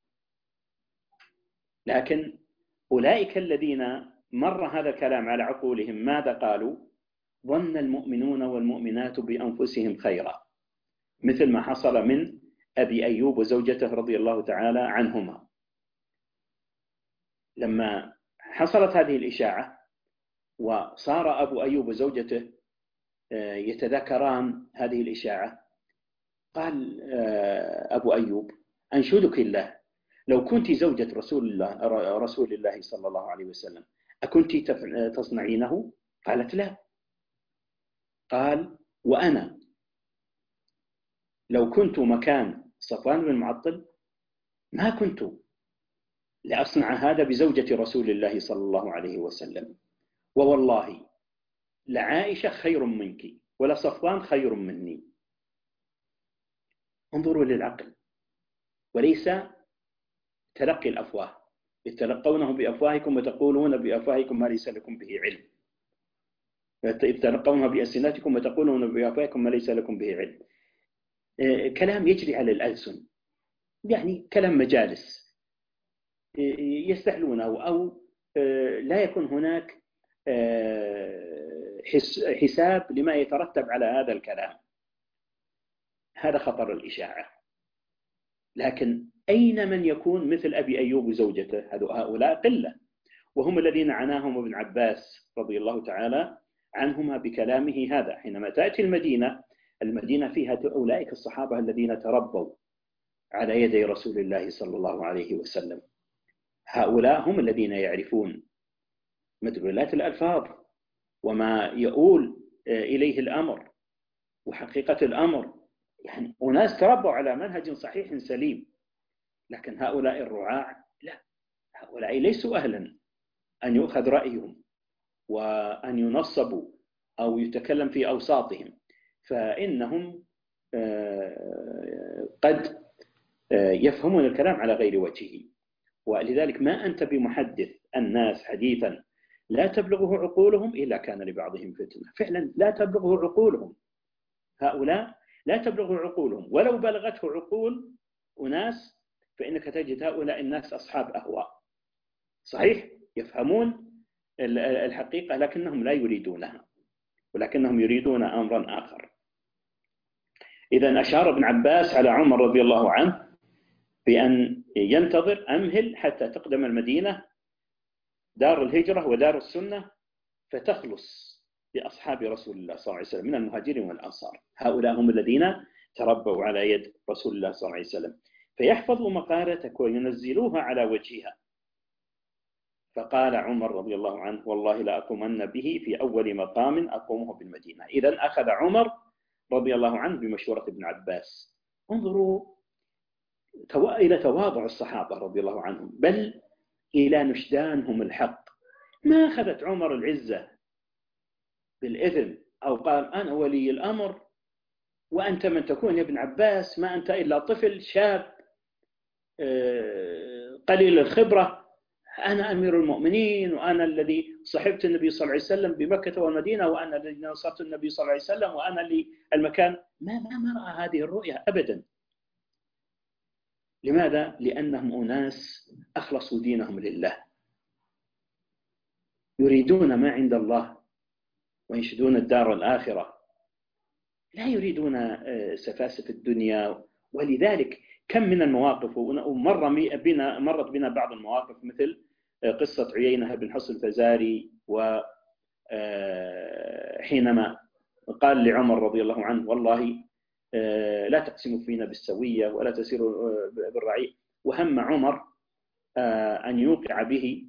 لكن أولئك الذين مر هذا الكلام على عقولهم ماذا قالوا؟ ظن المؤمنون والمؤمنات بأنفسهم خيرا، مثل ما حصل من أبي أيوب وزوجته رضي الله تعالى عنهما. لما حصلت هذه الإشاعة وصار أبو أيوب وزوجته يتذكران هذه الإشاعة، قال أبو أيوب: أنشدك الله، لو كنت زوجة رسول الله رسول الله صلى الله عليه وسلم أكنت تصنعينه؟ قالت: لا. قال: وأنا لو كنت مكان صفوان بن معطل ما كنت لأصنع هذا بزوجة رسول الله صلى الله عليه وسلم، ووالله لعائشة خير منك ولا صفوان خير مني. انظروا للعقل وليس تلقي الأفواه. يتلقونه بأفواهكم وتقولون بأفواهكم ما ليس لكم به علم، يتلقونه بألسنتكم وتقولون بأفواهكم ما ليس لكم به علم. كلام يجري على الألسن، يعني كلام مجالس يستحلونه، أو لا يكون هناك حساب لما يترتب على هذا الكلام. هذا خطر الإشاعة. لكن أين من يكون مثل أبي أيوب وزوجته؟ هؤلاء قلة، وهم الذين عناهم ابن عباس رضي الله تعالى عنهما بكلامه هذا. حينما تأتي المدينة المدينة فيها أولئك الصحابة الذين تربوا على يدي رسول الله صلى الله عليه وسلم. هؤلاء هم الذين يعرفون مدلولات الألفاظ وما يؤول إليه الأمر وحقيقة الأمر. يعني أناس تربوا على منهج صحيح سليم، لكن هؤلاء الرعاع لا، هؤلاء ليسوا أهلا أن يؤخذ رأيهم وأن ينصبوا أو يتكلم في أوساطهم، فإنهم قد يفهمون الكلام على غير وجهه. ولذلك ما أنت بمحدث الناس حديثا لا تبلغه عقولهم إلا كان لبعضهم فتنة. فعلا لا تبلغه عقولهم، هؤلاء لا تبلغه عقولهم، ولو بلغته عقول أناس فإنك تجد هؤلاء الناس أصحاب أهواء، صحيح يفهمون الحقيقة لكنهم لا يريدونها، ولكنهم يريدون أمرا آخر. إذن أشار ابن عباس على عمر رضي الله عنه بأن ينتظر، أمهل حتى تقدم المدينة دار الهجرة ودار السنة فتخلص بأصحاب رسول الله صلى الله عليه وسلم من المهاجرين والأنصار. هؤلاء هم الذين تربوا على يد رسول الله صلى الله عليه وسلم، فيحفظوا مقالتك وينزلوها على وجهها. فقال عمر رضي الله عنه: والله لأقومن به في أول مقام أقومه بالمدينة. إذن أخذ عمر رضي الله عنه بمشورة ابن عباس. انظروا إلى تواضع الصحابة رضي الله عنهم، بل إلى نشدانهم الحق. ما أخذت عمر العزة بالإثم أو قال أنا ولي الأمر وأنت من تكون يا ابن عباس، ما أنت إلا طفل شاب قليل الخبرة، أنا أمير المؤمنين وأنا الذي صحبت النبي صلى الله عليه وسلم بمكة والمدينة وأنا الذي نصرت النبي صلى الله عليه وسلم وأنا اللي المكان. ما ما ما رأى هذه الرؤية أبدا. لماذا؟ لأنهم أناس أخلصوا دينهم لله، يريدون ما عند الله وينشدون الدار الآخرة، لا يريدون سفاسف الدنيا. ولذلك كم من المواقف، ومر بنا مرت بنا بعض المواقف مثل قصة عيينة بن حصن الفزاري، وحينما قال لعمر رضي الله عنه: والله لا تقسموا فينا بالسوية ولا تسيروا بالرعي، وهم عمر أن يوقع به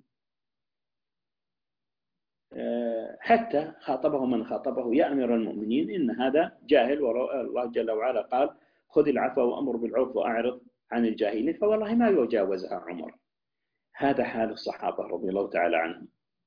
حتى خاطبه من خاطبه: يا أمير المؤمنين إن هذا جاهل، والله جل وعلا قال: خذ العفو وأمر بالعرف وأعرض عن الجاهلين. فوالله ما يجاوزها عمر. هذا حال الصحابة رضي الله تعالى عنهم.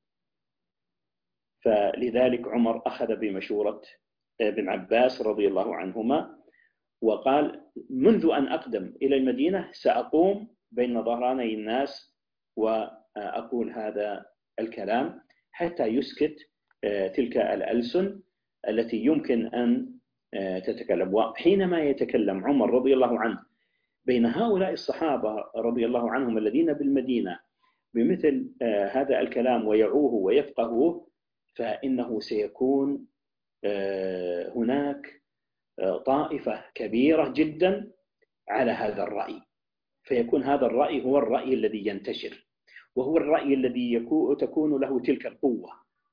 فلذلك عمر أخذ بمشورة ابن عباس رضي الله عنهما وقال: منذ أن أقدم إلى المدينة سأقوم بين ظهراني الناس وأقول هذا الكلام حتى يسكت تلك الألسن التي يمكن أن تتكلم. وحينما يتكلم عمر رضي الله عنه بين هؤلاء الصحابة رضي الله عنهم الذين بالمدينة بمثل هذا الكلام ويعوه ويفقهوه، فإنه سيكون هناك طائفة كبيرة جدا على هذا الرأي، فيكون هذا الرأي هو الرأي الذي ينتشر، وهو الرأي الذي تكون له تلك القوة.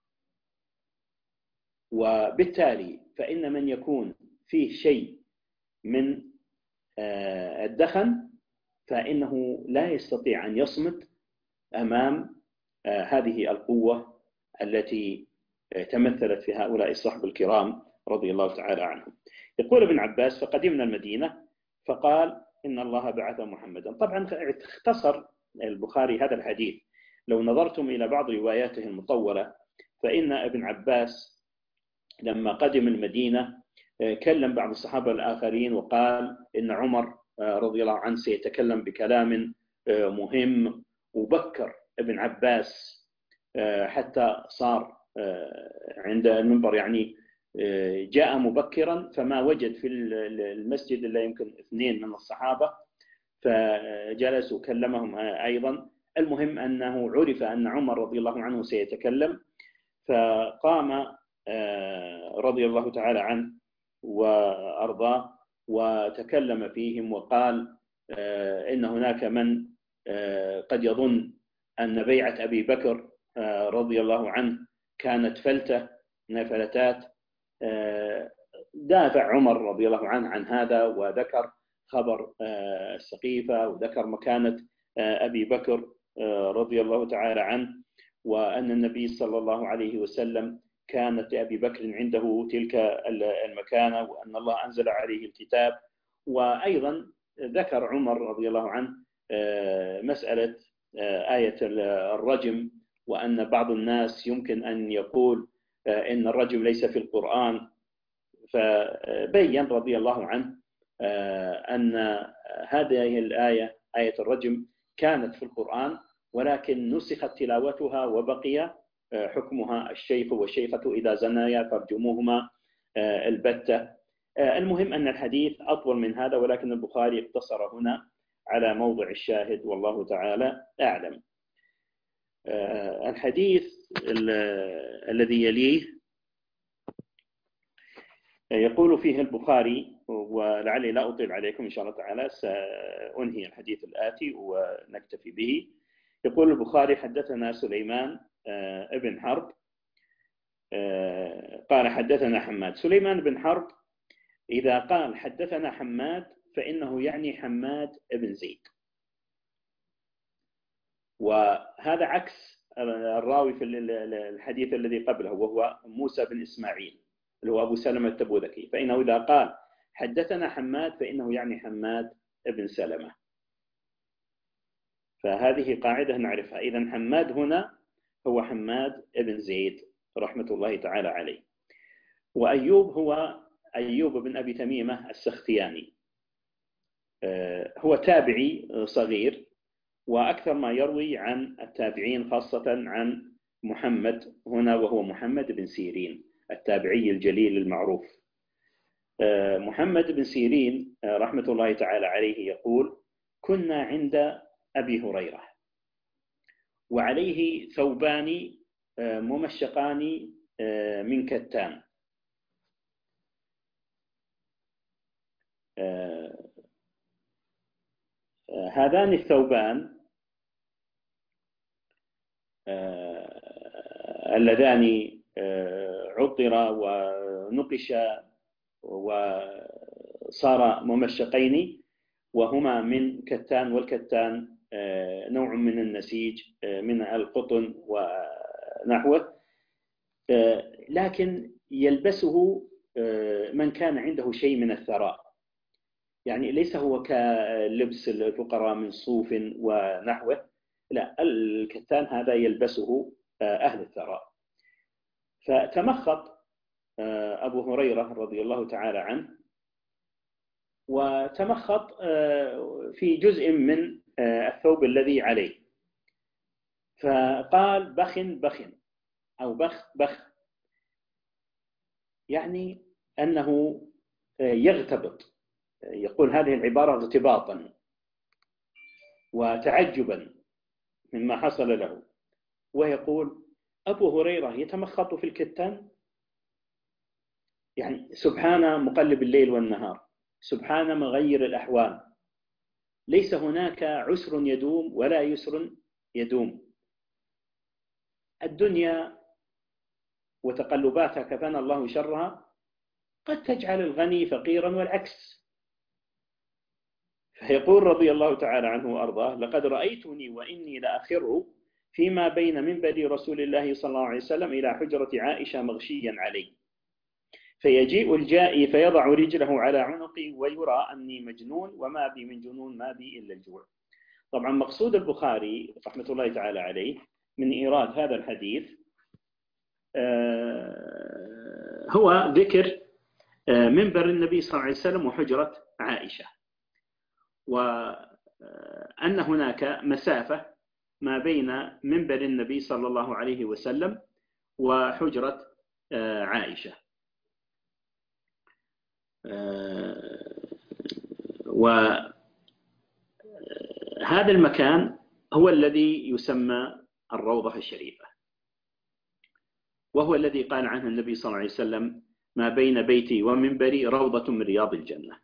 وبالتالي فإن من يكون فيه شيء من الدخن فإنه لا يستطيع أن يصمد أمام هذه القوة التي تمثلت في هؤلاء الصحب الكرام رضي الله تعالى عنهم. يقول ابن عباس: فقدمنا المدينة فقال إن الله بعث محمدا. طبعا اختصر البخاري هذا الحديث. لو نظرتم إلى بعض رواياته المطولة فإن ابن عباس لما قدم المدينة كلم بعض الصحابة الآخرين وقال إن عمر رضي الله عنه سيتكلم بكلام مهم، وبكر ابن عباس حتى صار عند المنبر، يعني جاء مبكرا فما وجد في المسجد إلا يمكن اثنين من الصحابة، فجلسوا كلمهم أيضا. المهم أنه عرف أن عمر رضي الله عنه سيتكلم، فقام رضي الله تعالى عنه وأرضاه وتكلم فيهم وقال إن هناك من قد يظن أن بيعة أبي بكر رضي الله عنه كانت فلتة من فلتات دافع عمر رضي الله عنه عن هذا، وذكر خبر السقيفة، وذكر مكانة أبي بكر رضي الله تعالى عنه، وأن النبي صلى الله عليه وسلم كانت لأبي بكر عنده تلك المكانة، وأن الله أنزل عليه الكتاب. وأيضا ذكر عمر رضي الله عنه مسألة آية الرجم، وأن بعض الناس يمكن أن يقول إن الرجم ليس في القرآن، فبين رضي الله عنه أن هذه الآية آية الرجم كانت في القرآن، ولكن نسخت تلاوتها وبقي حكمها الشيخ والشيخة إذا زنايا فارجموهما البتة. المهم أن الحديث أطول من هذا، ولكن البخاري اقتصر هنا على موضع الشاهد، والله تعالى أعلم. الحديث الذي يليه يقول فيه البخاري، ولعلي لا أطيل عليكم إن شاء الله تعالى، سأنهي الحديث الآتي ونكتفي به. يقول البخاري: حدثنا سليمان ابن حرب قال حدثنا حماد. سليمان بن حرب إذا قال حدثنا حماد فإنه يعني حماد بن زيد، وهذا عكس الراوي في الحديث الذي قبله وهو موسى بن إسماعيل اللي هو أبو سلمة التبوذكي، فإنه إذا قال حدثنا حماد فإنه يعني حماد بن سلمة. فهذه قاعدة نعرفها. إذن حماد هنا هو حماد بن زيد رحمة الله تعالى عليه. وأيوب هو أيوب بن أبي تميمة السختياني، هو تابعي صغير، وأكثر ما يروي عن التابعين خاصة عن محمد هنا، وهو محمد بن سيرين التابعي الجليل المعروف. محمد بن سيرين رحمة الله تعالى عليه يقول: كنا عند أبي هريرة وعليه ثوبان ممشقان من كتان، هذان الثوبان اللذان عطر ونقش وصار ممشقين، وهما من كتان، والكتان نوع من النسيج من القطن ونحوه، لكن يلبسه من كان عنده شيء من الثراء، يعني ليس هو كلبس الفقراء من صوف ونحوه، لا، الكتان هذا يلبسه أهل الثراء. فتمخط أبو هريرة رضي الله تعالى عنه، وتمخط في جزء من الثوب الذي عليه، فقال: بخ بخ أو بخ بخ، يعني أنه يغتبط، يقول هذه العبارة اغتباطا وتعجبا مما حصل له، ويقول: أبو هريرة يتمخط في الكتان، يعني سبحان مقلب الليل والنهار، سبحان مغير الأحوال، ليس هناك عسر يدوم ولا يسر يدوم، الدنيا وتقلباتها كفانا الله شرها قد تجعل الغني فقيرا والعكس. فيقول رضي الله تعالى عنه وأرضاه: لقد رأيتني وإني لأخر فيما بين منبر رسول الله صلى الله عليه وسلم إلى حجرة عائشة مغشيا علي، فيجيء الجائي فيضع رجله على عنقي ويرى أني مجنون، وما بي من جنون، ما بي إلا الجوع. طبعا مقصود البخاري رحمة الله تعالى عليه من إيراد هذا الحديث هو ذكر منبر النبي صلى الله عليه وسلم وحجرة عائشة، وأن هناك مسافة ما بين منبر النبي صلى الله عليه وسلم وحجرة عائشة. وهذا المكان هو الذي يسمى الروضة الشريفة، وهو الذي قال عنه النبي صلى الله عليه وسلم: ما بين بيتي ومنبري روضة من رياض الجنة.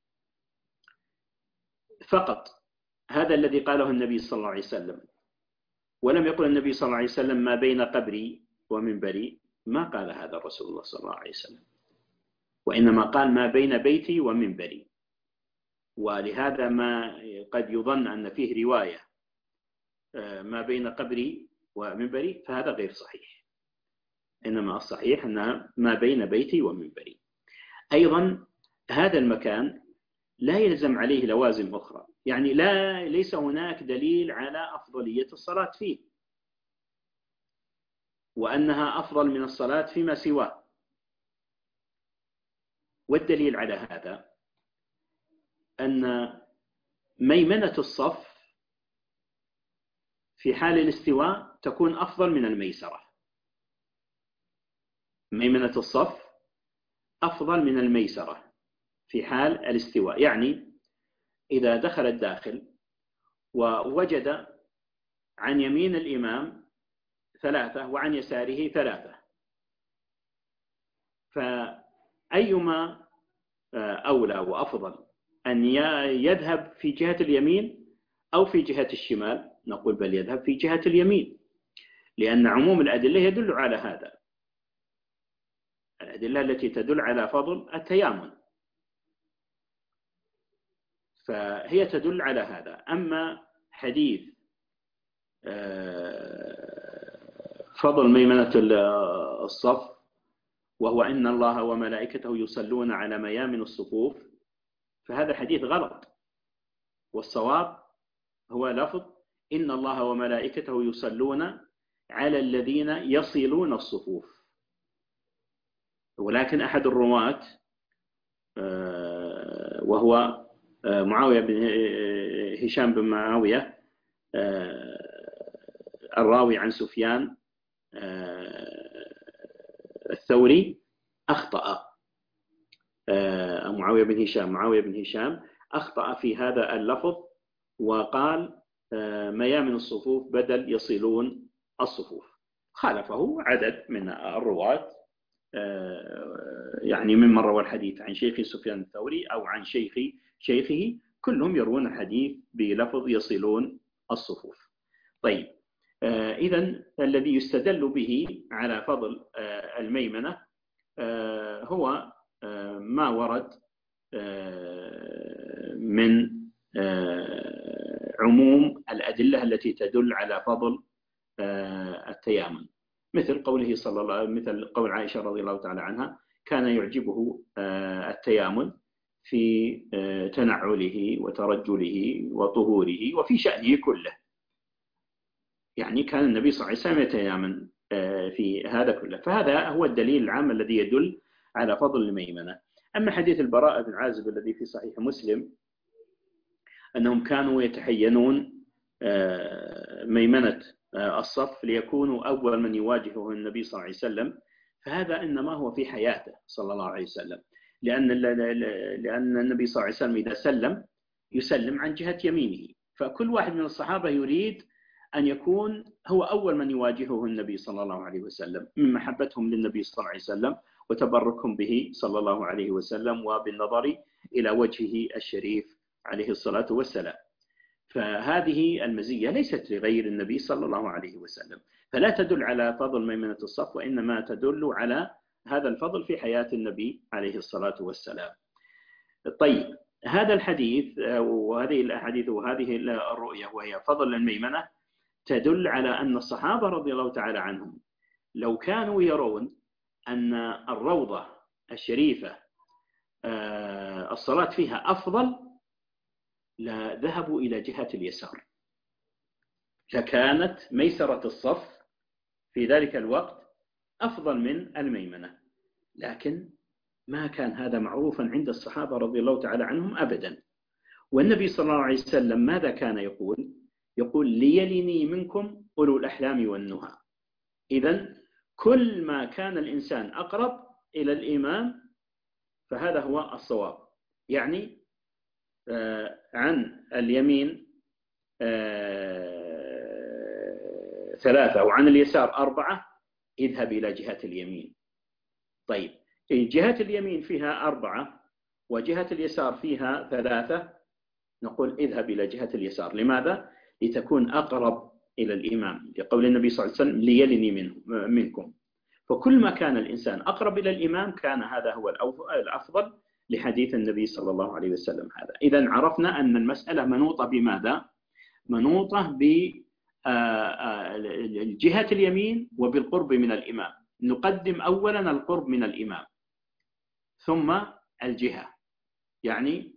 فقط هذا الذي قاله النبي صلى الله عليه وسلم، ولم يقل النبي صلى الله عليه وسلم ما بين قبري ومنبري، ما قال هذا الرسول الله صلى الله عليه وسلم. وإنما قال ما بين بيتي ومنبري. ولهذا ما قد يظن أن فيه رواية ما بين قبري ومنبري، فهذا غير صحيح، إنما الصحيح أنها ما بين بيتي ومنبري. أيضا هذا المكان لا يلزم عليه لوازم أخرى، يعني لا ليس هناك دليل على أفضلية الصلاة فيه وأنها أفضل من الصلاة فيما سواه. والدليل على هذا أن ميمنة الصف في حال الاستواء تكون أفضل من الميسرة. ميمنة الصف أفضل من الميسرة في حال الاستواء، يعني إذا دخل الداخل ووجد عن يمين الإمام ثلاثة وعن يساره ثلاثة، فأيما أولى وأفضل أن يذهب في جهة اليمين أو في جهة الشمال؟ نقول بل يذهب في جهة اليمين، لأن عموم الأدلة يدل على هذا، الأدلة التي تدل على فضل التيامن فهي تدل على هذا. أما حديث فضل ميمنة الصف وهو إن الله وملائكته يصلون على ميامن الصفوف، فهذا حديث غلط، والصواب هو لفظ إن الله وملائكته يصلون على الذين يصلون الصفوف. ولكن أحد الرواة وهو معاوية بن هشام بن معاوية الراوي عن سفيان الثوري أخطأ، معاوية بن هشام معاوية بن هشام أخطأ في هذا اللفظ وقال ميامن الصفوف بدل يصلون الصفوف، خالفه عدد من الرواة يعني ممن روى الحديث عن شيخ سفيان الثوري أو عن شيخ شيخه، كلهم يروون الحديث بلفظ يصلون الصفوف. طيب، إذن الذي يستدل به على فضل الميمنة هو ما ورد من عموم الأدلة التي تدل على فضل التيامن، مثل قوله صلى الله مثل قول عائشة رضي الله تعالى عنها كان يعجبه التيامن في تنعله وترجله وطهوره وفي شأنه كله، يعني كان النبي صلى الله عليه وسلم يتيامن في هذا كله، فهذا هو الدليل العام الذي يدل على فضل الميمنة. أما حديث البراء بن عازب الذي في صحيح مسلم أنهم كانوا يتحينون ميمنة الصف ليكونوا أول من يواجهه النبي صلى الله عليه وسلم، فهذا إنما هو في حياته صلى الله عليه وسلم، لأن لأن النبي صلى الله عليه وسلم إذا سلم يسلم عن جهة يمينه، فكل واحد من الصحابة يريد أن يكون هو أول من يواجهه النبي صلى الله عليه وسلم من محبتهم للنبي صلى الله عليه وسلم وتبركهم به صلى الله عليه وسلم وبالنظر إلى وجهه الشريف عليه الصلاة والسلام. فهذه المزية ليست لغير النبي صلى الله عليه وسلم، فلا تدل على فضل ميمنة الصف، وإنما تدل على هذا الفضل في حياة النبي عليه الصلاة والسلام. طيب، هذا الحديث وهذه الأحاديث وهذه الرؤية وهي فضل الميمنة تدل على أن الصحابة رضي الله تعالى عنهم لو كانوا يرون أن الروضة الشريفة الصلاة فيها أفضل لذهبوا إلى جهة اليسار، فكانت ميسرة الصف في ذلك الوقت أفضل من الميمنة، لكن ما كان هذا معروفا عند الصحابة رضي الله تعالى عنهم أبدا. والنبي صلى الله عليه وسلم ماذا كان يقول؟ يقول ليلني منكم أولو الأحلام والنهى. إذن كل ما كان الإنسان أقرب إلى الإمام فهذا هو الصواب، يعني آه عن اليمين آه ثلاثة وعن اليسار أربعة، اذهب إلى جهة اليمين. طيب، جهة اليمين فيها أربعة وجهة اليسار فيها ثلاثة، نقول اذهب إلى جهة اليسار. لماذا؟ لتكون أقرب إلى الإمام، لقول النبي صلى الله عليه وسلم ليلني منه منكم. فكل ما كان الإنسان أقرب إلى الإمام كان هذا هو الأفضل لحديث النبي صلى الله عليه وسلم هذا. إذن عرفنا أن المسألة منوطة بماذا؟ منوطة بجهة اليمين وبالقرب من الإمام. نقدم أولا القرب من الإمام ثم الجهة، يعني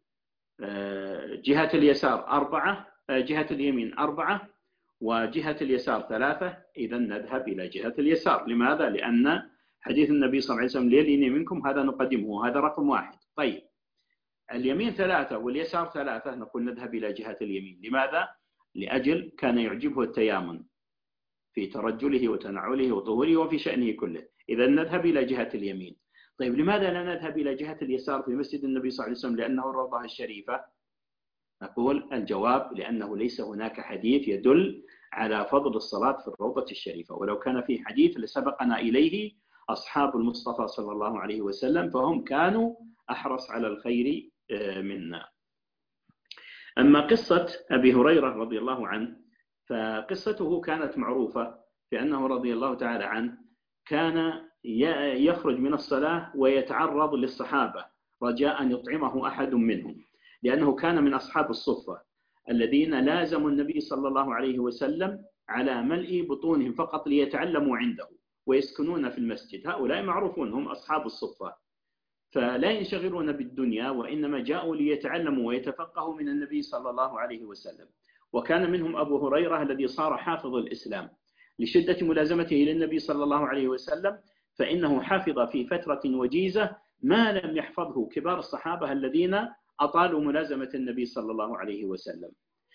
جهة اليسار أربعة، جهة اليمين أربعة وجهة اليسار ثلاثة، إذا نذهب إلى جهة اليسار. لماذا؟ لأن حديث النبي صلى الله عليه وسلم ليليني منكم هذا نقدمه، هذا رقم واحد. طيب اليمين ثلاثة واليسار ثلاثة، نقول نذهب إلى جهة اليمين. لماذا؟ لأجل كان يعجبه التيامن في ترجله وتنعله وطهوره وفي شأنه كله، إذا نذهب إلى جهة اليمين. طيب لماذا لا نذهب إلى جهة اليسار في مسجد النبي صلى الله عليه وسلم؟ لأنه الروضة الشريفة. نقول الجواب لأنه ليس هناك حديث يدل على فضل الصلاة في الروضة الشريفة، ولو كان في حديث لسبقنا إليه أصحاب المصطفى صلى الله عليه وسلم، فهم كانوا أحرص على الخير منا. أما قصة أبي هريرة رضي الله عنه فقصته كانت معروفة، بأنه رضي الله تعالى عنه كان يخرج من الصلاة ويتعرض للصحابة رجاء أن يطعمه أحد منهم، لأنه كان من أصحاب الصفة الذين لازموا النبي صلى الله عليه وسلم على ملء بطونهم فقط ليتعلموا عنده ويسكنون في المسجد. هؤلاء معروفون هم أصحاب الصفة، فلا ينشغلون بالدنيا وإنما جاءوا ليتعلموا ويتفقهوا من النبي صلى الله عليه وسلم. وكان منهم أبو هريرة الذي صار حافظ الإسلام لشدة ملازمته للنبي صلى الله عليه وسلم، فإنه حفظ في فترة وجيزة ما لم يحفظه كبار الصحابة الذين أطالوا ملازمة النبي صلى الله عليه وسلم.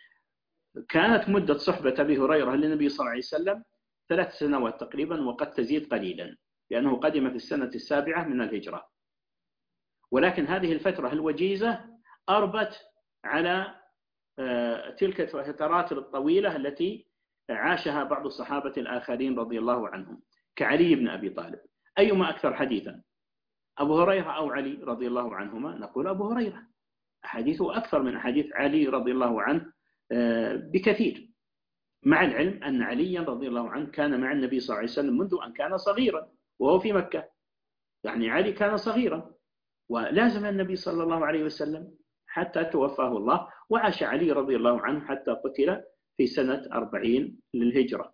كانت مدة صحبة أبي هريرة للنبي صلى الله عليه وسلم ثلاث سنوات تقريبا، وقد تزيد قليلا لأنه قدم في السنة السابعة من الهجرة. ولكن هذه الفترة الوجيزة أربت على تلك الفترات الطويلة التي عاشها بعض الصحابة الآخرين رضي الله عنهم كعلي بن أبي طالب. أيما أكثر حديثا، أبو هريرة أو علي رضي الله عنهما؟ نقول أبو هريرة، أحاديثه أكثر من حديث علي رضي الله عنه بكثير، مع العلم أن عليا رضي الله عنه كان مع النبي صلى الله عليه وسلم منذ أن كان صغيرا وهو في مكة. يعني علي كان صغيرا ولازم النبي صلى الله عليه وسلم حتى توفاه الله، وعاش علي رضي الله عنه حتى قتل في سنة أربعين للهجرة.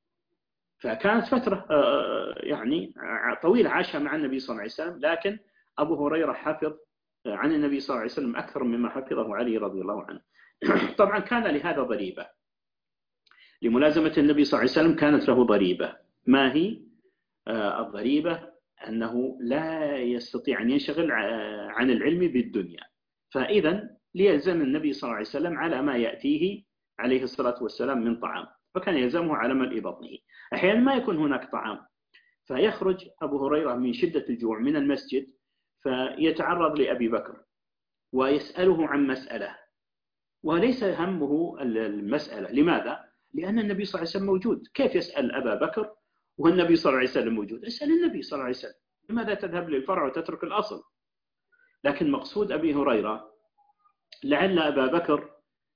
فكانت فترة يعني طويلة عاشها مع النبي صلى الله عليه وسلم. لكن أبو هريرة حفظ عن النبي صلى الله عليه وسلم أكثر مما حفظه علي رضي الله عنه. طبعا كان لهذا ضريبة، لملازمة النبي صلى الله عليه وسلم كانت له ضريبة. ما هي الضريبة؟ أنه لا يستطيع أن ينشغل عن العلم بالدنيا، فإذا ليلزم النبي صلى الله عليه وسلم على ما يأتيه عليه الصلاة والسلام من طعام، فكان يلزمه على ملء بطنه. أحيانا ما يكون هناك طعام، فيخرج أبو هريرة من شدة الجوع من المسجد فيتعرض لأبي بكر ويسأله عن مسألة، وليس همه المسألة. لماذا؟ لأن النبي صلى الله عليه وسلم موجود. كيف يسأل أبا بكر والنبي صلى الله عليه وسلم موجود؟ اسأل النبي صلى الله عليه وسلم، لماذا تذهب للفرع وتترك الأصل؟ لكن مقصود أبي هريرة لعل أبا بكر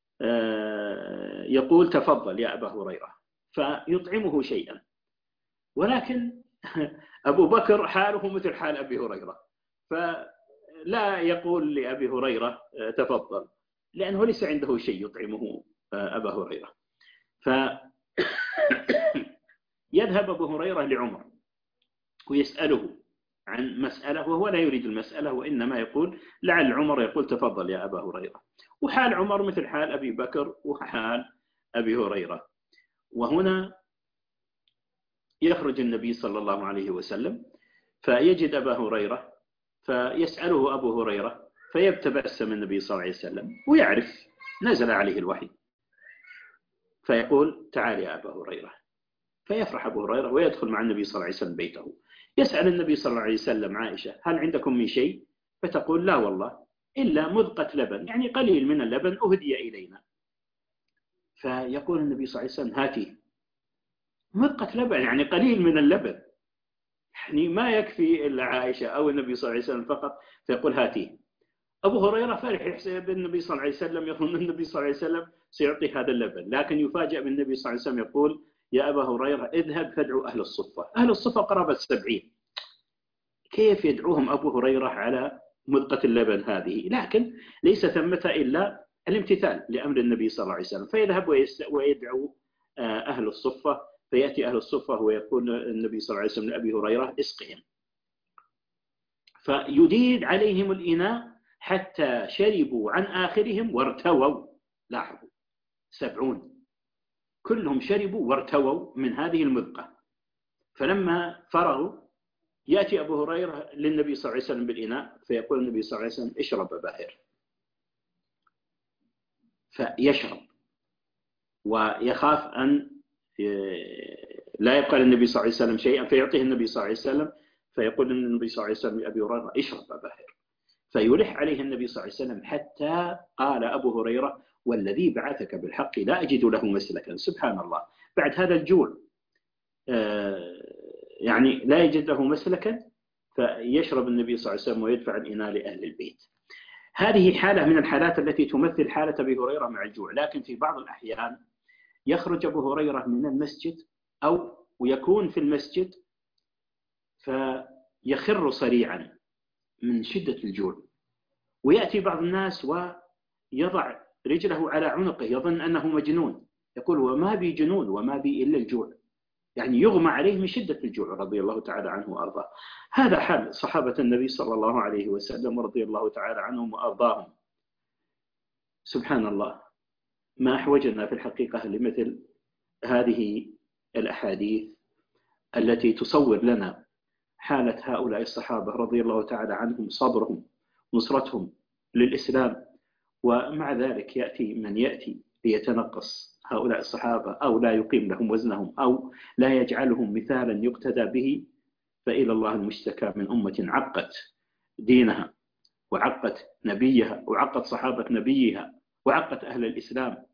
يقول تفضل يا أبا هريرة فيطعمه شيئا، ولكن أبو بكر حاله مثل حال أبي هريرة، فلا يقول لأبي هريرة تفضل لأنه ليس عنده شيء يطعمه أبا هريرة. فيذهب أبو هريرة لعمر ويسأله عن مسألة وهو لا يريد المسألة، وإنما يقول لعل عمر يقول تفضل يا أبا هريرة. وحال عمر مثل حال أبي بكر وحال أبي هريرة. وهنا يخرج النبي صلى الله عليه وسلم فيجد أبا هريرة فيسأله أبو هريرة فيتبسم النبي صلى الله عليه وسلم ويعرف نزل عليه الوحي، فيقول تعال يا أبا هريرة، فيفرح أبو هريرة ويدخل مع النبي صلى الله عليه وسلم بيته. يسأل النبي صلى الله عليه وسلم عائشة هل عندكم من شيء؟ فتقول لا والله إلا مذقة لبن، يعني قليل من اللبن أهدي إلينا. فيقول النبي صلى الله عليه وسلم هاتي. مذقة لبن يعني قليل من اللبن، يعني ما يكفي إلا عائشة أو النبي صلى الله عليه وسلم فقط، فيقول هاتي. أبو هريرة فرح يحسب النبي صلى الله عليه وسلم، يظن النبي صلى الله عليه وسلم سيعطي هذا اللبن، لكن يفاجأ بالنبي صلى الله عليه وسلم يقول يا أبا هريرة اذهب فادعو أهل الصفة. أهل الصفة قرابة السبعين، كيف يدعوهم أبو هريرة على مدقة اللبن هذه؟ لكن ليس ثمة إلا الامتثال لأمر النبي صلى الله عليه وسلم. فيذهب ويدعو أهل الصفة، فيأتي أهل الصفة ويقول النبي صلى الله عليه وسلم لأبي هريرة اسقهم، فيديد عليهم الإناء حتى شربوا عن آخرهم وارتووا. لاحظوا، سبعون كلهم شربوا وارتووا من هذه المذقة. فلما فرغوا يأتي أبو هريرة للنبي صلى الله عليه وسلم بالإناء، فيقول النبي صلى الله عليه وسلم اشرب باهر، فيشرب ويخاف أن لا يبقى للنبي صلى الله عليه وسلم شيئا، فيعطيه النبي صلى الله عليه وسلم، فيقول النبي صلى الله عليه وسلم لأبي هريرة اشرب باهر، فيلح عليه النبي صلى الله عليه وسلم حتى قال أبو هريرة والذي بعثك بالحق لا أجد له مسلكا. سبحان الله، بعد هذا الجوع يعني لا يجد له مسلكا، فيشرب النبي صلى الله عليه وسلم ويدفع الإناء لأهل البيت. هذه حالة من الحالات التي تمثل حالة أبي هريرة مع الجوع. لكن في بعض الأحيان يخرج أبو هريرة من المسجد أو يكون في المسجد فيخر صريعا من شدة الجوع، ويأتي بعض الناس ويضع رجله على عنقه يظن أنه مجنون، يقول وما بي جنون وما بي إلا الجوع، يعني يغمى عليه من شدة الجوع رضي الله تعالى عنه وأرضاه. هذا حال صحابة النبي صلى الله عليه وسلم ورضي الله تعالى عنهم وأرضاهم. سبحان الله، ما أحوجنا في الحقيقة لمثل هذه الأحاديث التي تصور لنا حالة هؤلاء الصحابة رضي الله تعالى عنهم، صبرهم، نصرتهم للإسلام. ومع ذلك يأتي من يأتي ليتنقص هؤلاء الصحابة أو لا يقيم لهم وزنهم أو لا يجعلهم مثالا يقتدى به، فإلى الله المشتكى من أمة عقت دينها وعقت نبيها وعقت صحابة نبيها وعقت أهل الإسلام.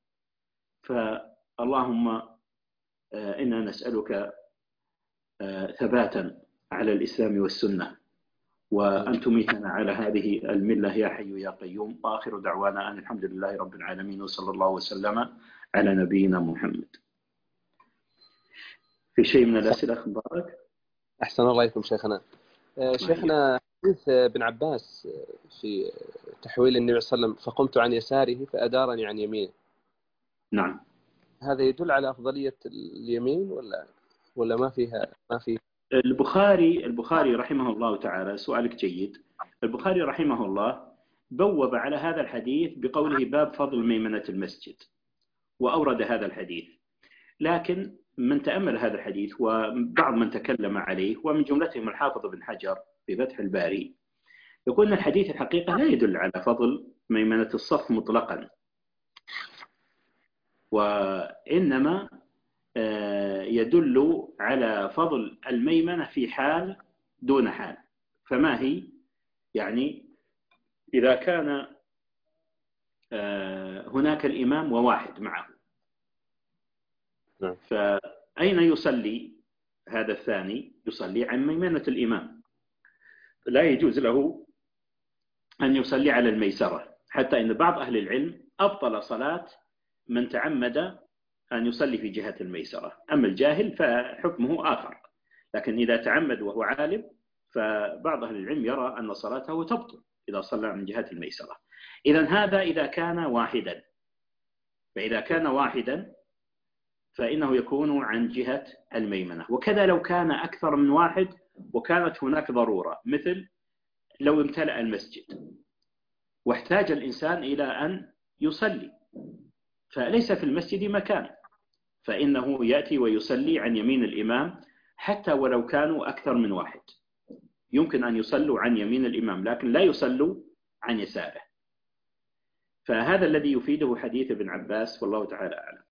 فاللهم إنا نسألك ثباتا على الإسلام والسنة، وأن تميتنا على هذه الملة يا حي يا قيوم. وآخر دعوانا أن الحمد لله رب العالمين، وصلى الله وسلم على نبينا محمد. في شيء من الأسئلة أخ مبارك؟ أحسن الله إليكم شيخنا. شيخنا حديث ابن عباس في تحويل النبي صلى الله عليه وسلم فقمت عن يساره فأدارني عن يمينه. نعم. هذا يدل على أفضلية اليمين ولا ولا ما فيها ما فيه؟ البخاري البخاري رحمه الله تعالى، سؤالك جيد. البخاري رحمه الله بوب على هذا الحديث بقوله باب فضل ميمنة المسجد، وأورد هذا الحديث. لكن من تأمل هذا الحديث وبعض من تكلم عليه ومن جملتهم الحافظ بن حجر في فتح الباري، يقول أن الحديث الحقيقة لا يدل على فضل ميمنة الصف مطلقا، وإنما يدل على فضل الميمنة في حال دون حال. فما هي؟ يعني إذا كان هناك الإمام وواحد معه، فأين يصلي هذا الثاني؟ يصلي عن ميمنة الإمام، لا يجوز له أن يصلي على الميسرة، حتى إن بعض أهل العلم أبطل صلاة من تعمد أن يصلي في جهة الميسرة. أما الجاهل فحكمه آخر، لكن إذا تعمد وهو عالم فبعض أهل العلم يرى أن صلاته تبطل إذا صلى من جهة الميسرة. إذن هذا إذا كان واحدا، فإذا كان واحدا فإنه يكون عن جهة الميمنة. وكذا لو كان أكثر من واحد وكانت هناك ضرورة، مثل لو امتلأ المسجد واحتاج الإنسان إلى أن يصلي فليس في المسجد مكان، فإنه يأتي ويصلي عن يمين الإمام حتى ولو كانوا أكثر من واحد. يمكن أن يصلوا عن يمين الإمام لكن لا يصلوا عن يساره. فهذا الذي يفيده حديث ابن عباس والله تعالى أعلم.